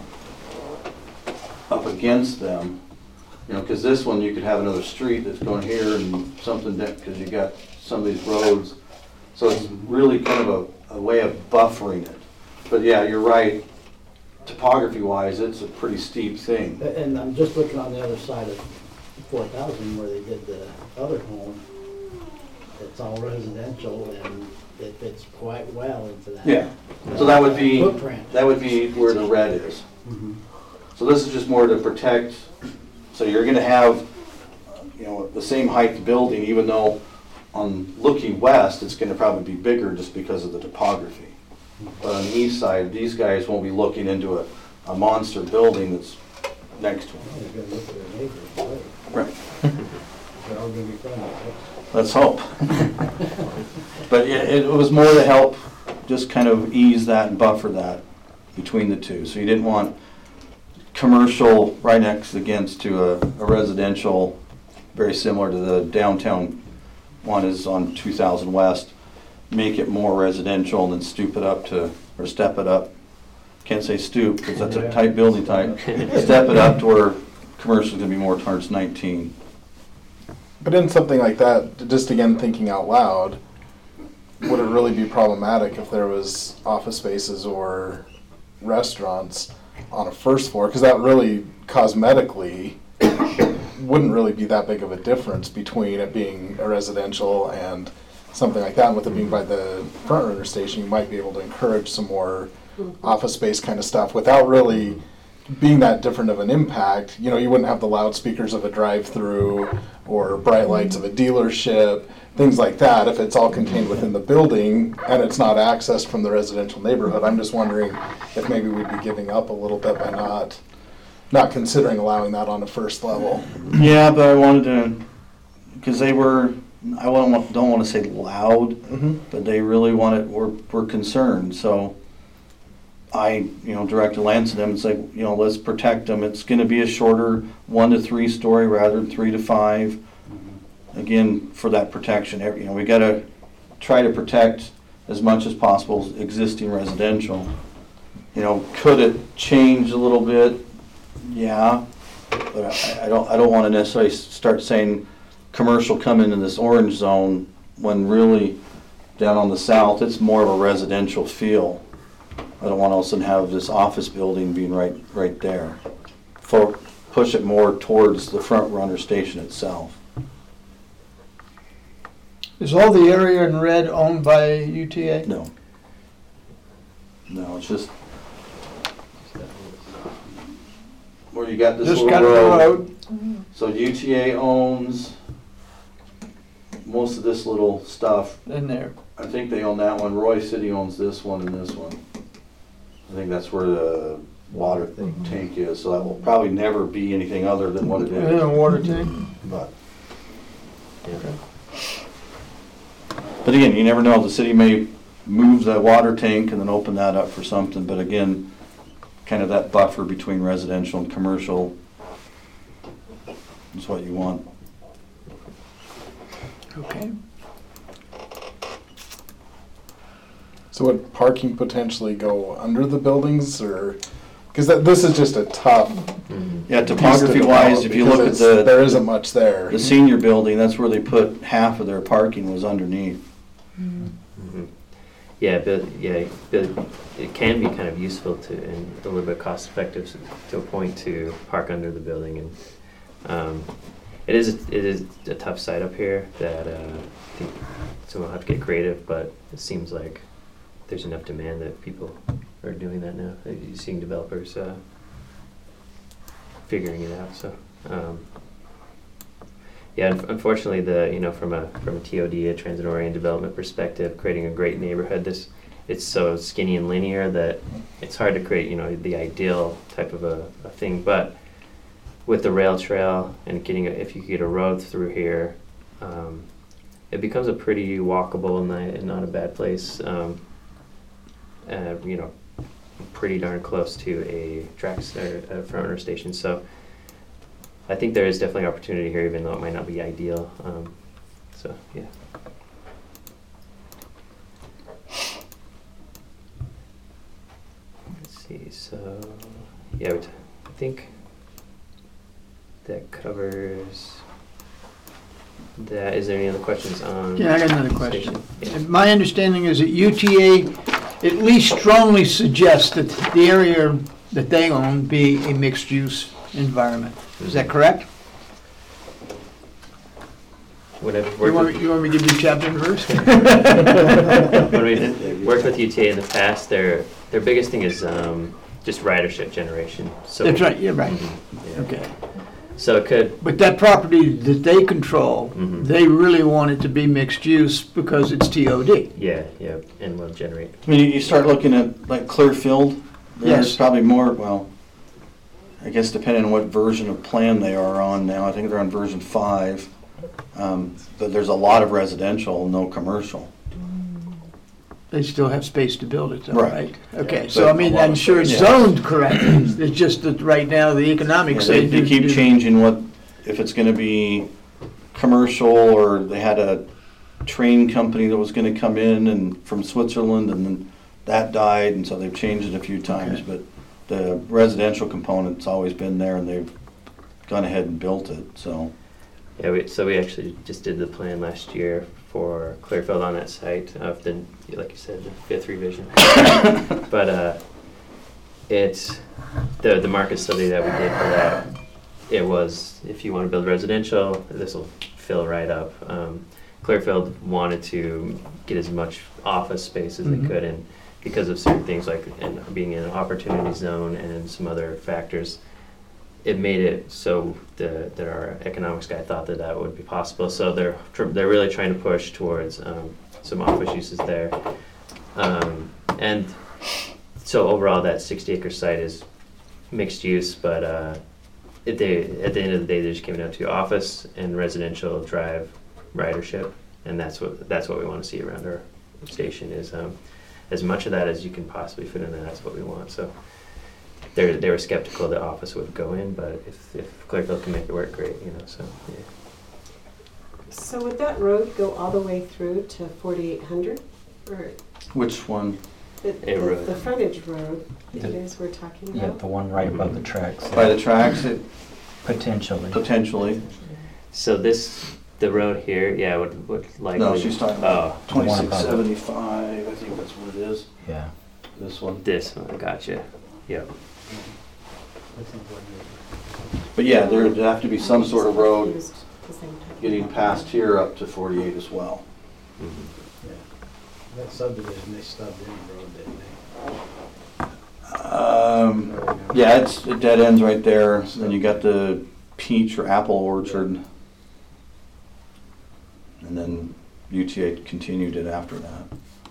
up against them. You know, cause this one, you could have another street that's going here and something that, cause you got some of these roads. So it's really kind of a, a way of buffering it. But yeah, you're right, topography-wise, it's a pretty steep thing. And I'm just looking on the other side of four thousand where they did the other home. It's all residential and it fits quite well into that. Yeah, so that would be, Footprint. that would be where the red is. Mhm. So this is just more to protect, so you're gonna have, you know, the same height building, even though on looking west, it's gonna probably be bigger just because of the topography. But on the east side, these guys won't be looking into a, a monster building that's next to them. They're gonna look at their neighbors, right? Right. They're all gonna be friendly, right? Let's hope. But it, it was more to help just kind of ease that and buffer that between the two. So you didn't want commercial right next against to a, a residential, very similar to the downtown one is on two thousand West. Make it more residential and then stoop it up to, or step it up. Can't say stoop because that's a tight building type. Step it up to where commercial is gonna be more towards nineteen. But in something like that, just again thinking out loud, would it really be problematic if there was office spaces or restaurants on a first floor? Because that really cosmetically wouldn't really be that big of a difference between it being a residential and something like that. And with it being by the front runner station, you might be able to encourage some more office space kind of stuff without really being that different of an impact. You know, you wouldn't have the loudspeakers of a drive-through or bright lights of a dealership, things like that, if it's all contained within the building and it's not accessed from the residential neighborhood. I'm just wondering if maybe we'd be giving up a little bit by not not considering allowing that on the first level. Yeah, but I wanted to, because they were, I don't want, don't want to say loud, Mm-hmm. but they really wanted, were, were concerned, so I, you know, directed Lance to them and said, you know, let's protect them. It's gonna be a shorter one to three story rather than three to five. Again, for that protection, every- you know, we gotta try to protect as much as possible existing residential. You know, could it change a little bit? Yeah, but I, I don't, I don't wanna necessarily start saying commercial come into this orange zone when really down on the south, it's more of a residential feel. I don't want to all of a sudden have this office building being right, right there. For, push it more towards the front runner station itself. Is all the area in red owned by U T A? No. No, it's just where you got this Just little got the road. road. So U T A owns most of this little stuff. In there. I think they own that one. Roy City owns this one and this one. I think that's where the water tank is. So that will probably never be anything other than what it And then is. a water tank. But, Yeah. but again, you never know. The city may move the water tank and then open that up for something. But again, kind of that buffer between residential and commercial is what you want. Okay. So would parking potentially go under the buildings, or, because this is just a tough Mhm. Yeah, piece to topography wise, develop if you look at because it's- the. there isn't much there. The senior building, that's where they put half of their parking was underneath. Mhm. Yeah, but yeah, but it can be kind of useful to and a little bit cost effective to a point to park under the building, and um, it is it is a tough site up here that uh, I think someone will have to get creative, but it seems like there's enough demand that people are doing that now. Uh, You're seeing developers uh, figuring it out. So um, yeah, un- unfortunately, the you know from a from a T O D, a transit oriented development perspective, creating a great neighborhood, this it's so skinny and linear that it's hard to create you know the ideal type of a, a thing. But with the rail trail and getting a, if you get a road through here, um, it becomes a pretty walkable and not, and not a bad place. Um, uh, you know, pretty darn close to a tracks or a front runner station. So I think there is definitely opportunity here, even though it might not be ideal. Um, so yeah. Let's see. So yeah, we t- I think that covers that. Is there any other questions on? Yeah, I got another question. station? Yeah. And my understanding is that U T A at least strongly suggests that the area that they own be a mixed-use environment. Is that correct? When I've You worked want, with, me- you want me to give you chapter and verse? when we've worked with U T A in the past, their their biggest thing is um, just ridership generation. So That's right, yeah, right. Mhm, yeah. Okay. So it could. But that property that they control, Mhm. they really want it to be mixed use because it's T O D. Yeah, yeah, and will generate. I mean, you start looking at like Clearfield, there's Yes. probably more, well, I guess depending on what version of plan they are on now, I think they're on version five. Um, But there's a lot of residential, no commercial. They still have space to build it, though, Right. right? Okay, Yeah. so I But mean, a lot I'm of sure it's space. zoned correctly. It's just that right now, the Yeah, economics They say. they do- keep do- changing what, if it's gonna be commercial, or they had a train company that was gonna come in and from Switzerland, and then that died, and so they've changed it a few times, Okay. but the residential component's always been there, and they've gone ahead and built it, so. Yeah, we, so we actually just did the plan last year for Clearfield on that site of the, like you said, the fifth revision. But uh, it's the the market study that we did for that. It was if you want to build residential, this will fill right up. Um, Clearfield wanted to get as much office space as Mhm. they could, and because of certain things like and being in an opportunity zone and some other factors, it made it so the, that our economics guy thought that that would be possible. So they're tr- they're really trying to push towards um, some office uses there, um, and so overall that sixty acre site is mixed use. But uh, at the at the end of the day, they're just coming down to office and residential drive ridership, and that's what that's what we want to see around our station is um, as much of that as you can possibly fit in there. That's what we want. So. They they were skeptical that office would go in, but if, if Clearfield can make it work, great, you know, so, yeah. So would that road go all the way through to forty-eight hundred? Or Which one? the, A the, road. the frontage road that you The- guys were talking Yeah, about? the one right above the tracks. By the tracks, it Potentially. potentially. So this, the road here, yeah, would, would likely. No, she's talking about Oh, twenty-six seventy-five, I think that's what it is, Yeah. this one. this one, gotcha, yep. But yeah, there'd have to be some sort of road Used the same type of getting road. past here up to forty-eight as well. Mhm. That subdivision, they stubbed in the road, didn't they? Um, yeah, it's, it dead ends right there. Then you got the peach or apple orchard. And then U T A continued it after that.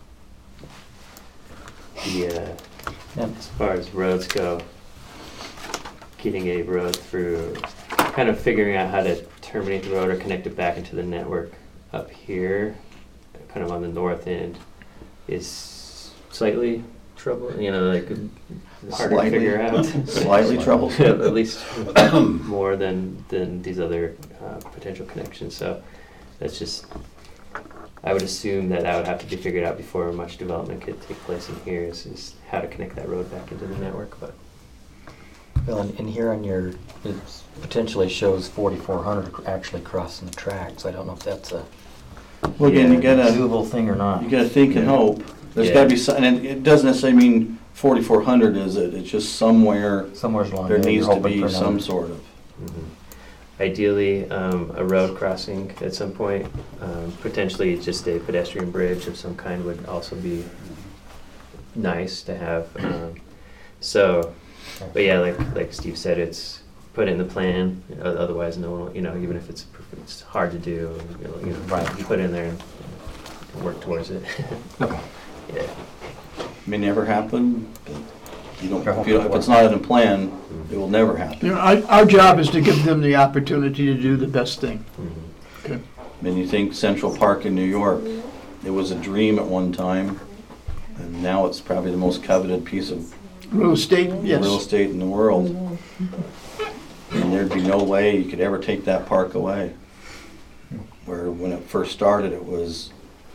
Yeah. Yep. As far as roads go, getting a road through, kind of figuring out how to terminate the road or connect it back into the network up here, kind of on the north end, is slightly trouble. You know, like hard Slightly. to figure out. Slightly troublesome. At least more than than these other uh, potential connections. So that's just. I would assume that that would have to be figured out before much development could take place in here. Is, is how to connect that road back into the network, but. Well, in, in here on your, it potentially shows forty-four hundred actually crossing the tracks. I don't know if that's a Well, again, you gotta, doable thing or not. you gotta think and hope. There's Yeah. gotta be some, and it, it doesn't necessarily mean forty-four hundred is it, it's just somewhere, Somewhere along there there, needs you're to hoping be for some another- sort of. Mhm. Ideally, um, a road crossing at some point, um, potentially just a pedestrian bridge of some kind would also be nice to have. Um, so, but yeah, like like Steve said, it's put in the plan. o- Otherwise, no one, will- you know, even if it's it's hard to do, you know, you know, Right. you put it in there and work towards it. Okay. Yeah. May never happen. You don't, Sure, if, you don't, if it's not in a plan, it will never happen. You know, our, our job is to give them the opportunity to do the best thing. Mhm. Okay. I mean, you think Central Park in New York, it was a dream at one time, and now it's probably the most coveted piece of Real estate, real yes. estate in the world. And there'd be no way you could ever take that park away. Where when it first started, it was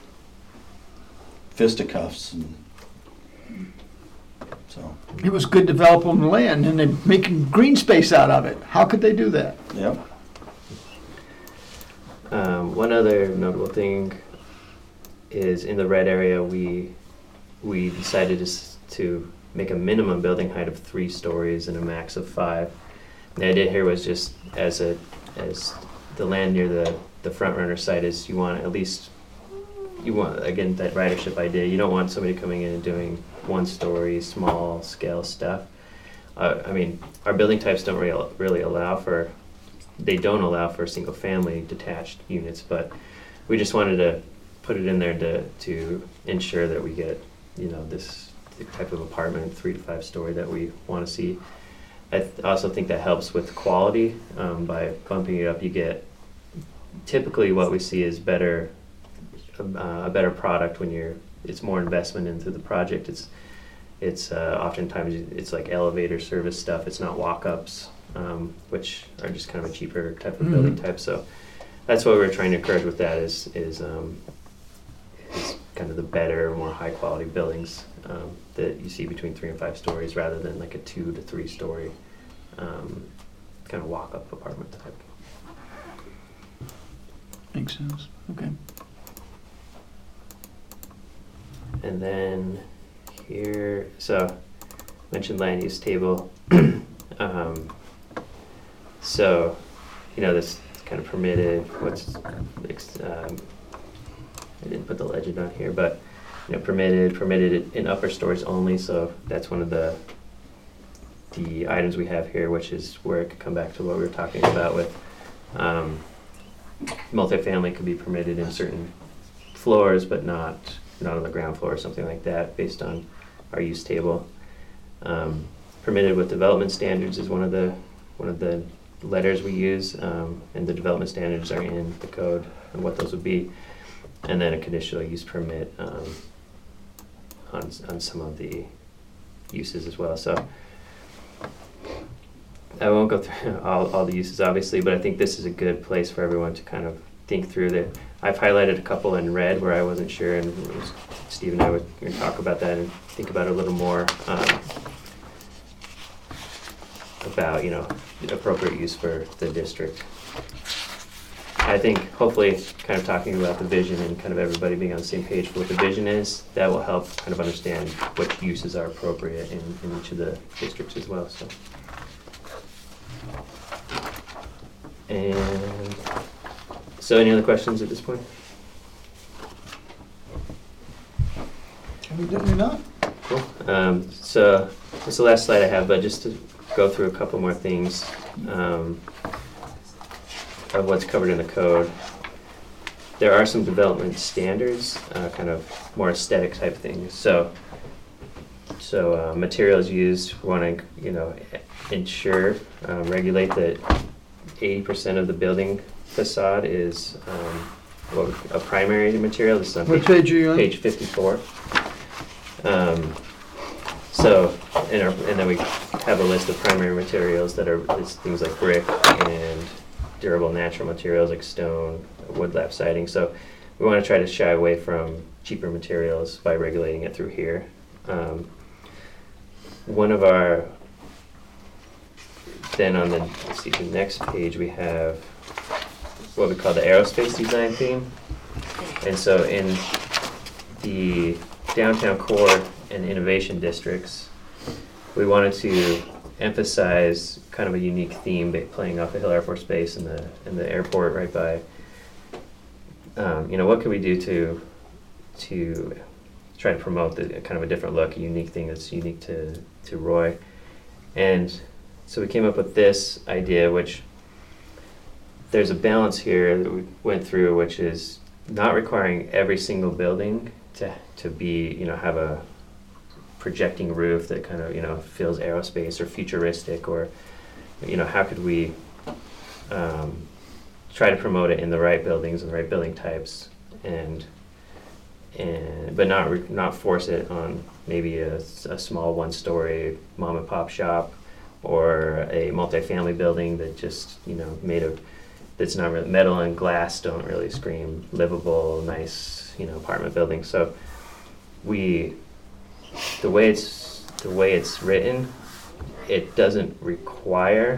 fisticuffs and so, It was good developable land, and they're making green space out of it. How could they do that? yep. Um, one other notable thing is in the red area, we we decided to, s- to make a minimum building height of three stories and a max of five. The idea here was just as a as the land near the the front runner site is, you want at least you want again that ridership idea. You don't want somebody coming in and doing one story small scale stuff. Uh, I mean, our building types don't really really allow for. They don't allow for single family detached units, but we just wanted to put it in there to, to ensure that we get, you know, this type of apartment, three to five story that we want to see. I th- also think that helps with quality. Um, by bumping it up, you get, typically what we see is better, uh, a better product when you're, it's more investment into the project. It's, it's uh, oftentimes it's like elevator service stuff. It's not walk-ups. Um, which are just kind of a cheaper type of building type. So that's what we're trying to encourage with that is is, um, is kind of the better, more high quality buildings um, that you see between three and five stories rather than like a two to three story um, kind of walk up apartment type. Makes sense. Okay. And then here, so mentioned land use table. um, So, you know, this is kind of permitted, what's, um, I didn't put the legend on here, but, you know, permitted, permitted in upper stories only, so that's one of the, the items we have here, which is where it could come back to what we were talking about with, um, multifamily could be permitted in certain floors, but not, not on the ground floor or something like that, based on our use table. Um, permitted with development standards is one of the, one of the letters we use, um, and the development standards are in the code and what those would be, and then a conditional use permit um, on on some of the uses as well. So I won't go through all, all the uses obviously, but I think this is a good place for everyone to kind of think through that. I've highlighted a couple in red where I wasn't sure, and it was Steve and I would going to talk about that and think about it a little more. Um, about, you know, appropriate use for the district. I think hopefully kind of talking about the vision and kind of everybody being on the same page for what the vision is, that will help kind of understand what uses are appropriate in, in each of the districts as well. So, and so any other questions at this point? Evidently not. Cool. Um, so It's the last slide I have, but just to go through a couple more things um, of what's covered in the code. There are some development standards, uh, kind of more aesthetic type things. So, so uh, materials used, we want to, you know, ensure, uh, regulate that eighty percent of the building facade is um, what we- a primary material. This is on What page, page are you on? page fifty-four. Um, so, and, our, and then we have a list of primary materials that are it's things like brick and durable natural materials like stone, wood lap siding. So we want to try to shy away from cheaper materials by regulating it through here. Um, one of our, then on the, let's see, the next page we have what we call the aerospace design theme. And so in the downtown core and innovation districts, we wanted to emphasize kind of a unique theme ba- playing off the Hill Air Force Base and the and the airport right by. Um, you know, what could we do to to try to promote the kind of a different look, a unique thing that's unique to to Roy, and so we came up with this idea, which there's a balance here that we went through, which is not requiring every single building to to be, you know, have a projecting roof that kind of, you know, feels aerospace or futuristic, or, you know, how could we um, try to promote it in the right buildings and the right building types, and and but not re- not force it on maybe a, s- a small one-story mom and pop shop, or a multifamily building that just, you know, made of that's not really metal and glass don't really scream livable, nice, you know, apartment building. So we, the way it's the way it's written, it doesn't require.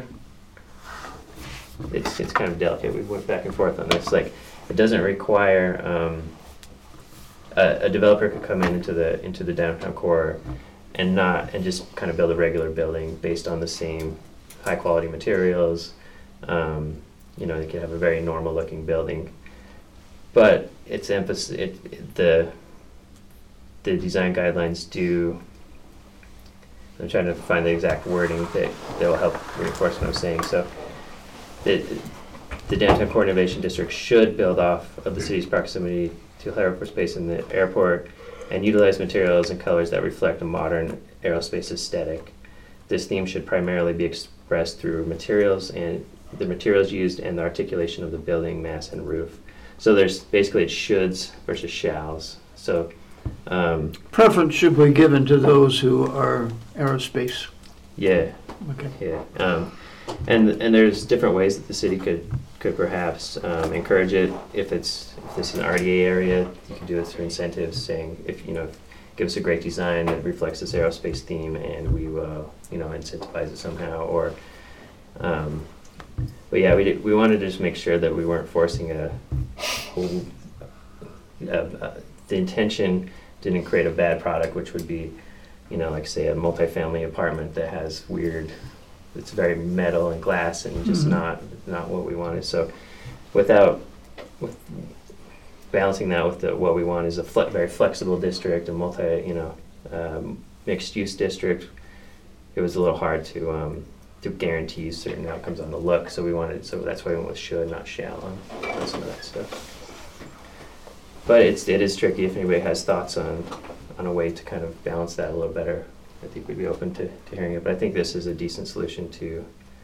It's it's kind of delicate. We went back and forth on this. Like, it doesn't require um, a, a developer could come in into the into the downtown core and not and just kind of build a regular building based on the same high quality materials. Um, you know, they could have a very normal looking building, but it's emphasis it, it the the design guidelines do. I'm trying to find the exact wording that that will help reinforce what I'm saying. So, the the downtown core innovation district should build off of the city's proximity to Hill Air Force Base and the airport, and utilize materials and colors that reflect a modern aerospace aesthetic. This theme should primarily be expressed through materials and the materials used and the articulation of the building, mass, and roof. So there's basically it's shoulds versus shalls. So um, Preference should be given to those who are aerospace. yeah, Okay. yeah. Um, and and there's different ways that the city could could perhaps um, encourage it. If it's if it's an R D A area, you can do it through incentives, saying if you know, give us a great design that reflects this aerospace theme, and we will, you know, incentivize it somehow. Or, um, but yeah, we did, we wanted to just make sure that we weren't forcing a. a, a the intention didn't create a bad product, which would be, you know, like say a multifamily apartment that has weird. It's very metal and glass and just Mhm. not not what we wanted. So, without with balancing that with the, what we want is a fle- very flexible district, a multi, you know, um, mixed use district. It was a little hard to um, to guarantee certain outcomes on the look. So we wanted, so that's why we went with should, not shall, on, on some of that stuff. But it's it is tricky. If anybody has thoughts on on a way to kind of balance that a little better, I think we'd be open to, to hearing it. But I think this is a decent solution to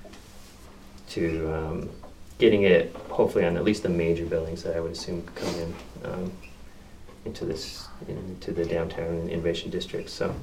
to um, getting it hopefully on at least the major buildings that I would assume come in um, into this into the downtown innovation district. So.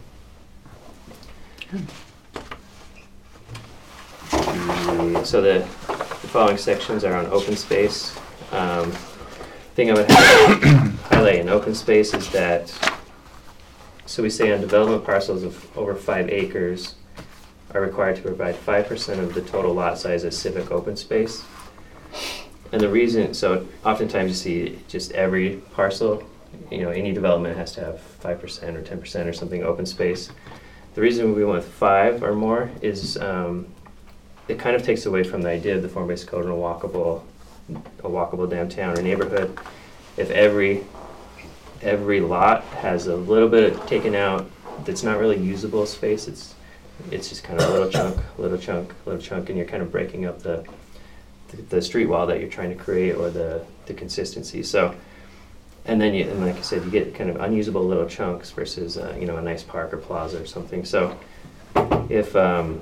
The, so the, the following sections are on open space. Um, thing I would highlight in open space is that, so we say on development parcels of over five acres are required to provide five percent of the total lot size as civic open space. And the reason, so oftentimes you see just every parcel, you know, any development has to have five percent or ten percent or something open space. The reason we went with five or more is um, it kind of takes away from the idea of the form-based code in a walkable, a walkable downtown or neighborhood. If every every lot has a little bit taken out that's not really usable space, it's it's just kind of a little chunk, little chunk, little chunk, and you're kind of breaking up the the, the street wall that you're trying to create, or the the consistency. So, and then you, and like I said, you get kind of unusable little chunks versus uh, you know, a nice park or plaza or something. So, if um,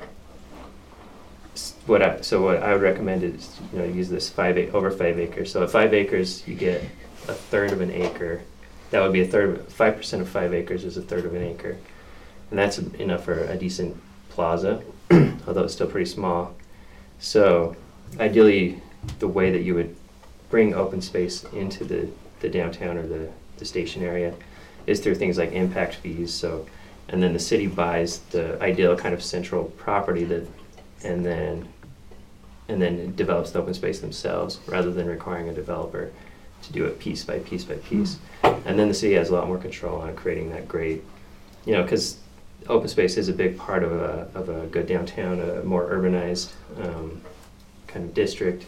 s- what I so what I would recommend is, you know, use this five a- over five acres. So at five acres, you get a third of an acre. That would be a third. Five percent of five acres is a third of an acre, and that's enough for a decent plaza, although it's still pretty small. So ideally, the way that you would bring open space into the, the downtown or the, the station area is through things like impact fees. So, and then the city buys the ideal kind of central property that, and then and then develops the open space themselves, rather than requiring a developer to do it piece by piece by piece. And then the city has a lot more control on creating that great, you know, because open space is a big part of a, of a good downtown, a more urbanized um, kind of district.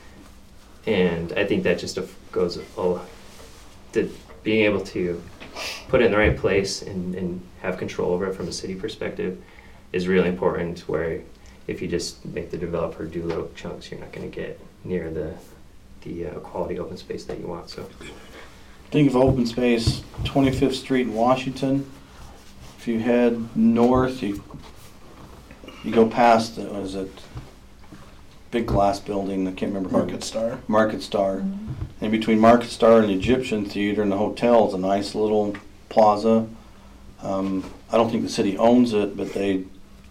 And I think that just af- goes, oh, the, being able to put it in the right place and, and have control over it from a city perspective is really important, where if you just make the developer do little chunks, you're not going to get near the the uh, quality open space that you want. So Think of open space, twenty-fifth Street in Washington. If you head north, you you go past, the, what is it, big glass building, I can't remember. Market Star. Market Star. In between Market Star and the Egyptian Theater and the hotel is a nice little plaza. Um, I don't think the city owns it, but they,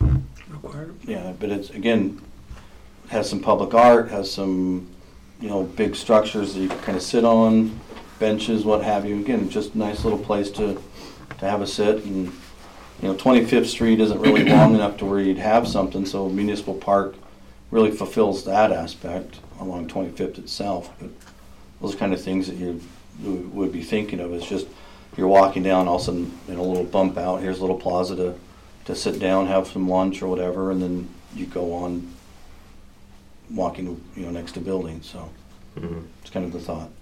yeah, but it's, again, has some public art, has some, you know, big structures that you can kind of sit on, benches, what have you. Again, just a nice little place to, to have a sit. And, you know, twenty-fifth Street isn't really long enough to where you'd have something, so Municipal Park really fulfills that aspect along twenty-fifth itself. But those kind of things that you would be thinking of is just, you're walking down, all of a sudden, in a little bump out, here's a little plaza to, to sit down, have some lunch or whatever, and then you go on walking, you know, next to buildings. So mm-hmm. it's kind of the thought.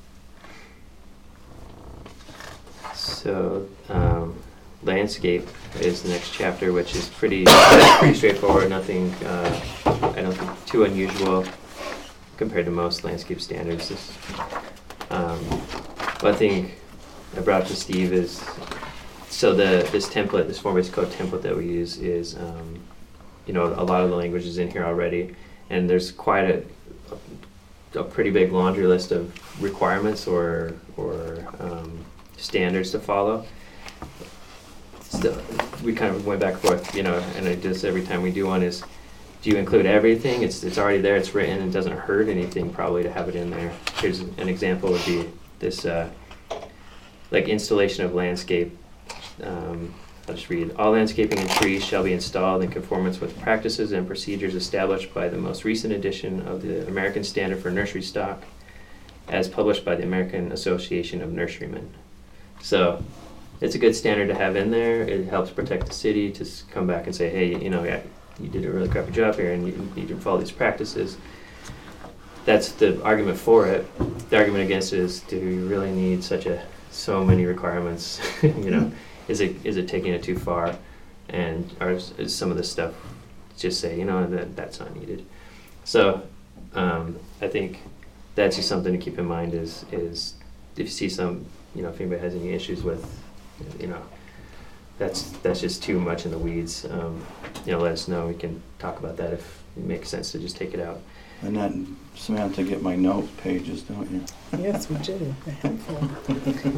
So um, landscape is the next chapter, which is pretty pretty straightforward. Nothing, uh, I don't think, too unusual compared to most landscape standards. This, um, one thing I brought up to Steve is, so the this template, this form-based code template that we use is, um, you know, a lot of the language is in here already, and there's quite a a pretty big laundry list of requirements or or um, standards to follow. Still, we kind of went back and forth, you know, and I just every time we do one is, do you include everything? It's it's already there, it's written, it doesn't hurt anything probably to have it in there. Here's an example would be this, uh, like installation of landscape. Um, I'll just read. All landscaping and trees shall be installed in conformance with practices and procedures established by the most recent edition of the American Standard for Nursery Stock, as published by the American Association of Nurserymen. So it's a good standard to have in there. It helps protect the city to s- come back and say, hey, you know, yeah, you did a really crappy job here and you need to follow these practices. That's the argument for it. The argument against it is, do you really need such a so many requirements? you know, is it is it taking it too far? And or is, is some of this stuff just say, you know, that that's not needed? So um, I think that's just something to keep in mind. Is is if you see some, you know, if anybody has any issues with, you know, that's that's just too much in the weeds. Um, you know, let us know. We can talk about that if it makes sense to just take it out. And that, Samantha, get my note pages, don't you? Yes, we do. A handful.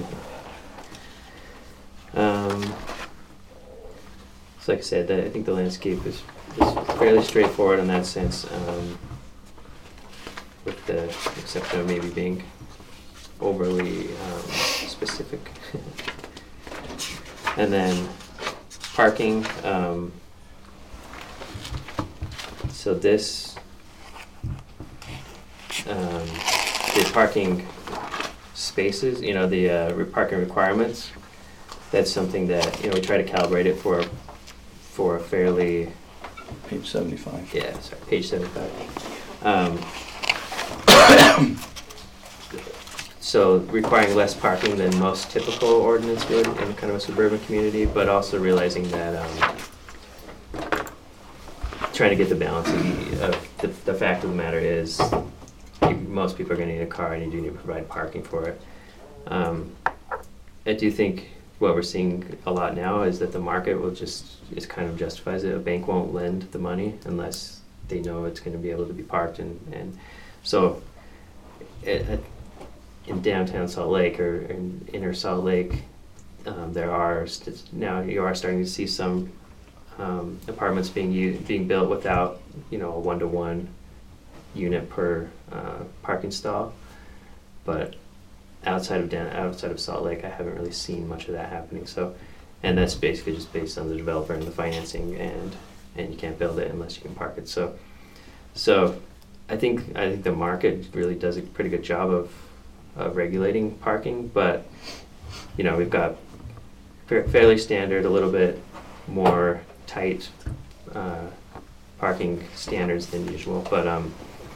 Um, so like I said, the, I think the landscape is, is fairly straightforward in that sense, um, with the exception of maybe being overly um, specific. And then parking. Um, so this, um, the parking spaces, you know, the uh, re- parking requirements. That's something that, you know, we try to calibrate it for for a fairly, Page seventy-five. yeah, sorry, page seventy-five. Um, so requiring less parking than most typical ordinance would in kind of a suburban community, but also realizing that um, trying to get the balance of the, of the, the fact of the matter is you, most people are going to need a car and you do need to provide parking for it. Um, I do think what we're seeing a lot now is that the market will just, is kind of justifies it. A bank won't lend the money unless they know it's going to be able to be parked. And, and so it, it, in downtown Salt Lake or in inner Salt Lake, um, there are, st- now you are starting to see some um, apartments being u- being built without, you know, a one-to-one unit per uh, parking stall. But outside of down, outside of Salt Lake, I haven't really seen much of that happening. So, and that's basically just based on the developer and the financing, and and you can't build it unless you can park it. So, so I think I think the market really does a pretty good job of of regulating parking, but you know, we've got fa- fairly standard, a little bit more tight uh, parking standards than usual, but um.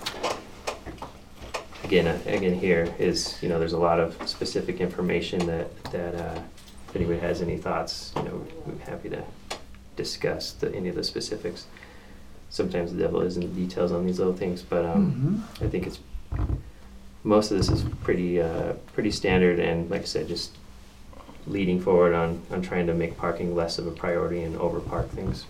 Again, uh, again, here is, you know, there's a lot of specific information that that uh, if anybody has any thoughts, you know, we're happy to discuss the, any of the specifics. Sometimes the devil is in the details on these little things, but um, mm-hmm. I think it's most of this is pretty uh, pretty standard, and like I said, just leading forward on on trying to make parking less of a priority and over park things.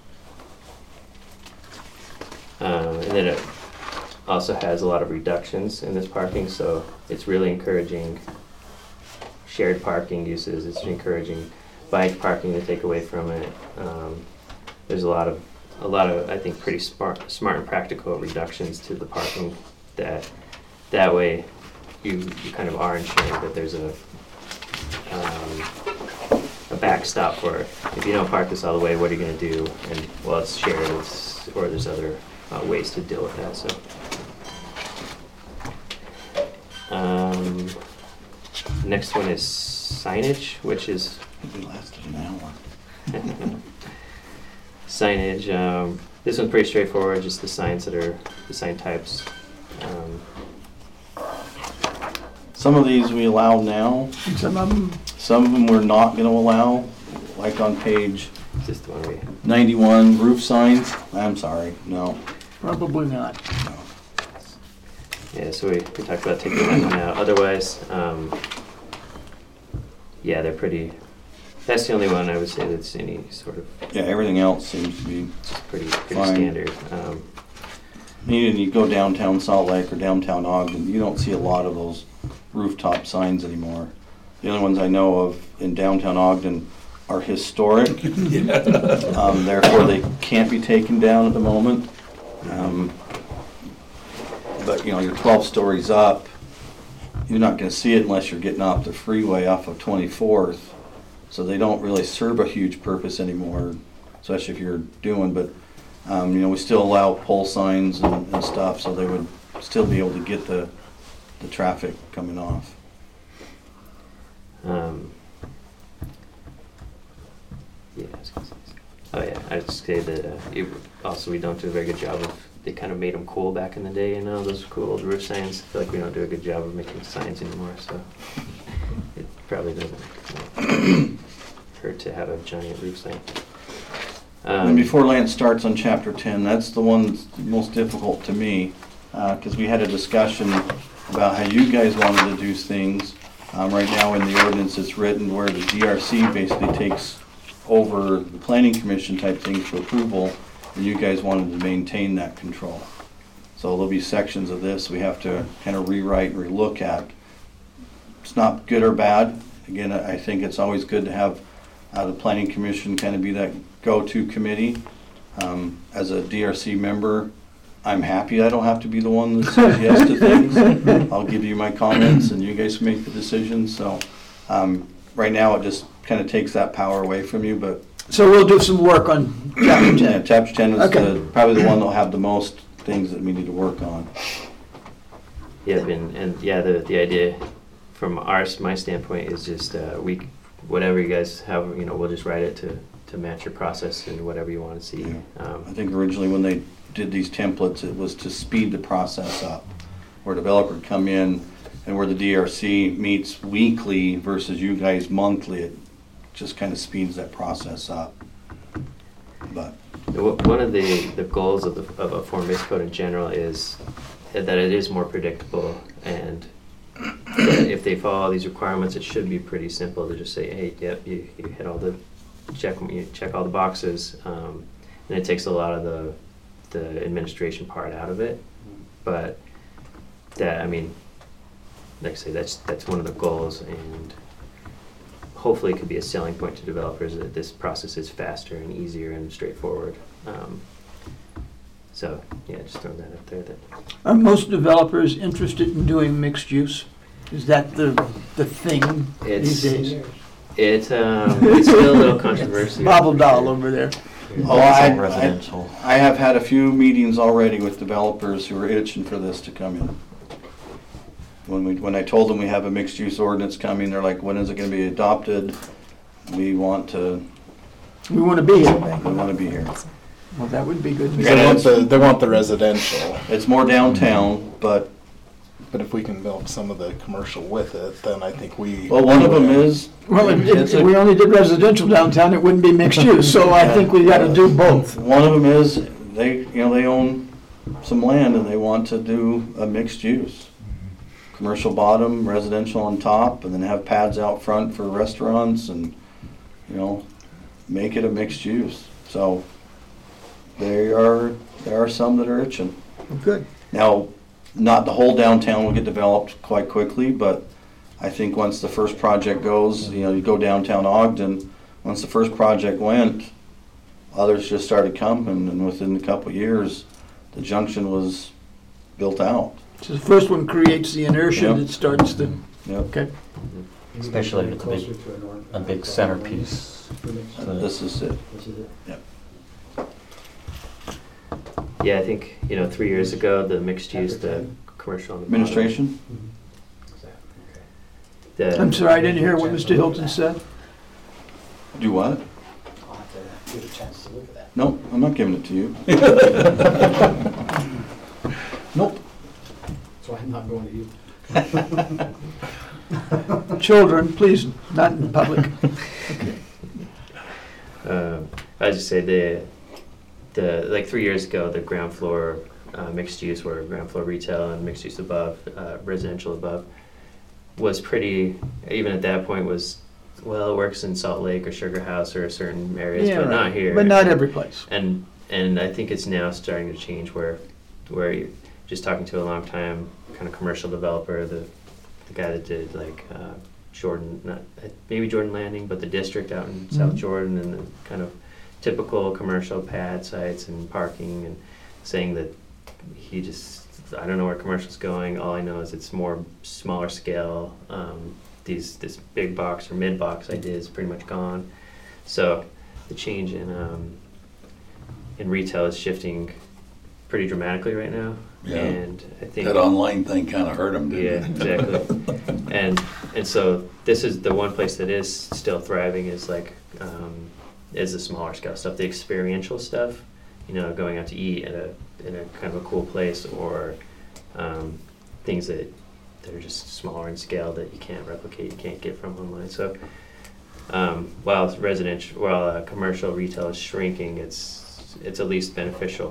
Uh, and then it also has a lot of reductions in this parking, so it's really encouraging shared parking uses. It's encouraging bike parking to take away from it. Um, there's a lot of, a lot of, I think, pretty smart, smart and practical reductions to the parking. That, that way, you you kind of are ensuring that there's a um, a backstop for it. If you don't park this all the way, what are you going to do? And well, it's shared, it's, or there's other uh, ways to deal with that. So. Um, next one is signage, which is we lasted an hour. Signage. Um, this one's pretty straightforward. Just the signs that are the sign types. Um, Some of these we allow now. Some of them. Some of them we're not going to allow. Like on page just the one we. ninety-one, roof signs. I'm sorry, no. Probably not. No. Yeah, so we, we talked about taking that one out. Otherwise, um, yeah, they're pretty. That's the only one I would say that's any sort of. Yeah, everything else seems to be just pretty pretty fine. standard. Um, Even you go downtown Salt Lake or downtown Ogden, you don't see a lot of those rooftop signs anymore. The only ones I know of in downtown Ogden are historic, um, therefore they can't be taken down at the moment. Um, But, you know, you're twelve stories up, you're not going to see it unless you're getting off the freeway off of twenty-fourth. So they don't really serve a huge purpose anymore, especially if you're doing, but, um, you know, we still allow pole signs and, and stuff, so they would still be able to get the, the traffic coming off. um, yeah, I was gonna say, oh yeah, I'd say that uh, it, also we don't do a very good job of. They kind of made them cool back in the day, you know, those cool old roof signs. I feel like we don't do a good job of making signs anymore, so it probably doesn't you know, hurt to have a giant roof sign. Um, And before Lance starts on chapter ten, that's the one that's most difficult to me, because uh, we had a discussion about how you guys wanted to do things. Um, right now in the ordinance it's written where the D R C basically takes over the planning commission type things for approval, and you guys wanted to maintain that control. So there'll be sections of this we have to kind of rewrite and relook at. It's not good or bad. Again, I think it's always good to have uh, the planning commission kind of be that go-to committee. Um, as a D R C member, I'm happy I don't have to be the one that says yes to things. I'll give you my comments and you guys make the decisions. So um, right now it just kind of takes that power away from you, but So we'll do some work on chapter yeah, ten. chapter ten is Okay. the, probably the one that'll have the most things that we need to work on. Yeah, and, and yeah, the the idea from our my standpoint is just uh, we whatever you guys have, you know, we'll just write it to, to match your process and whatever you want to see. Yeah. Um, I think originally when they did these templates, it was to speed the process up, where a developer would come in and where the D R C meets weekly versus you guys monthly, it just kind of speeds that process up. But The w- One of the, the goals of, the, of a form-based code in general is that it is more predictable, and that if they follow all these requirements, it should be pretty simple to just say, hey, yep, you, you hit all the, check, you check all the boxes, um, and it takes a lot of the, the administration part out of it. But that, I mean, like I say, that's, that's one of the goals, and hopefully it could be a selling point to developers that this process is faster and easier and straightforward. Um, so, yeah, just throwing that out there. That Are most developers interested in doing mixed use? Is that the, the thing It's- these days? it, um, it's still a little controversial. Bobble doll over there. Oh, I, I, Residential. I have had a few meetings already with developers who are itching for this to come in. When we, when I told them we have a mixed-use ordinance coming, they're like, when is it gonna be adopted? We want to, We want to be here. we want to be here. Well, that would be good. They want the, they want the residential, It's more downtown, but, but if we can milk some of the commercial with it, then I think we. well, one of them is, Well, if, It's if a- we only did residential downtown, it wouldn't be mixed use, so I think we gotta do both. one of them is, they, you know, they own some land and they want to do a mixed use. Commercial bottom, residential on top, and then have pads out front for restaurants and, you know, make it a mixed use. So, there are, there are some that are itching. Good. Now, not the whole downtown will get developed quite quickly, but I think once the first project goes, you know, you go downtown Ogden, once the first project went, others just started coming, and within a couple of years, the junction was built out. So the first one creates the inertia Yep. that starts the, Yep. okay. Especially if it's a big, a big centerpiece. to- This is it. This is it. Yeah, I think, you know, three years ago, the mixed use, the commercial on the bottom, Administration? the- I'm sorry, I didn't hear what Mister Hilton said. Do what? I'll have to give a chance to look at that. No, I'm not giving it to you. Nope. That's why I'm not going to you. Children, please, not in public. Um, I was just say the, the, like three years ago, the ground floor uh, mixed use, where ground floor retail and mixed use above, uh, residential above, was pretty, even at that point was, well, it works in Salt Lake or Sugar House or certain areas, Yeah, but right. not here. But not every place. And, and I think it's now starting to change where, where you, just talking to a long time kind of commercial developer, the, the guy that did like uh, Jordan, not maybe Jordan Landing, but the district out in South Mhm. Jordan, and the kind of typical commercial pad sites and parking, and saying that he just, I don't know where commercial's going. All I know is it's more smaller scale. Um, these this big box or mid box idea is pretty much gone. So the change in um, in retail is shifting pretty dramatically right now. Yeah. And I think That online thing kind of hurt them, yeah, didn't it? exactly. and and so this is the one place that is still thriving is like um, is the smaller scale stuff, the experiential stuff. You know, going out to eat at a in a kind of a cool place, or um, things that that are just smaller in scale that you can't replicate, you can't get from online. So um, while residential, while uh, commercial retail is shrinking, it's it's at least beneficial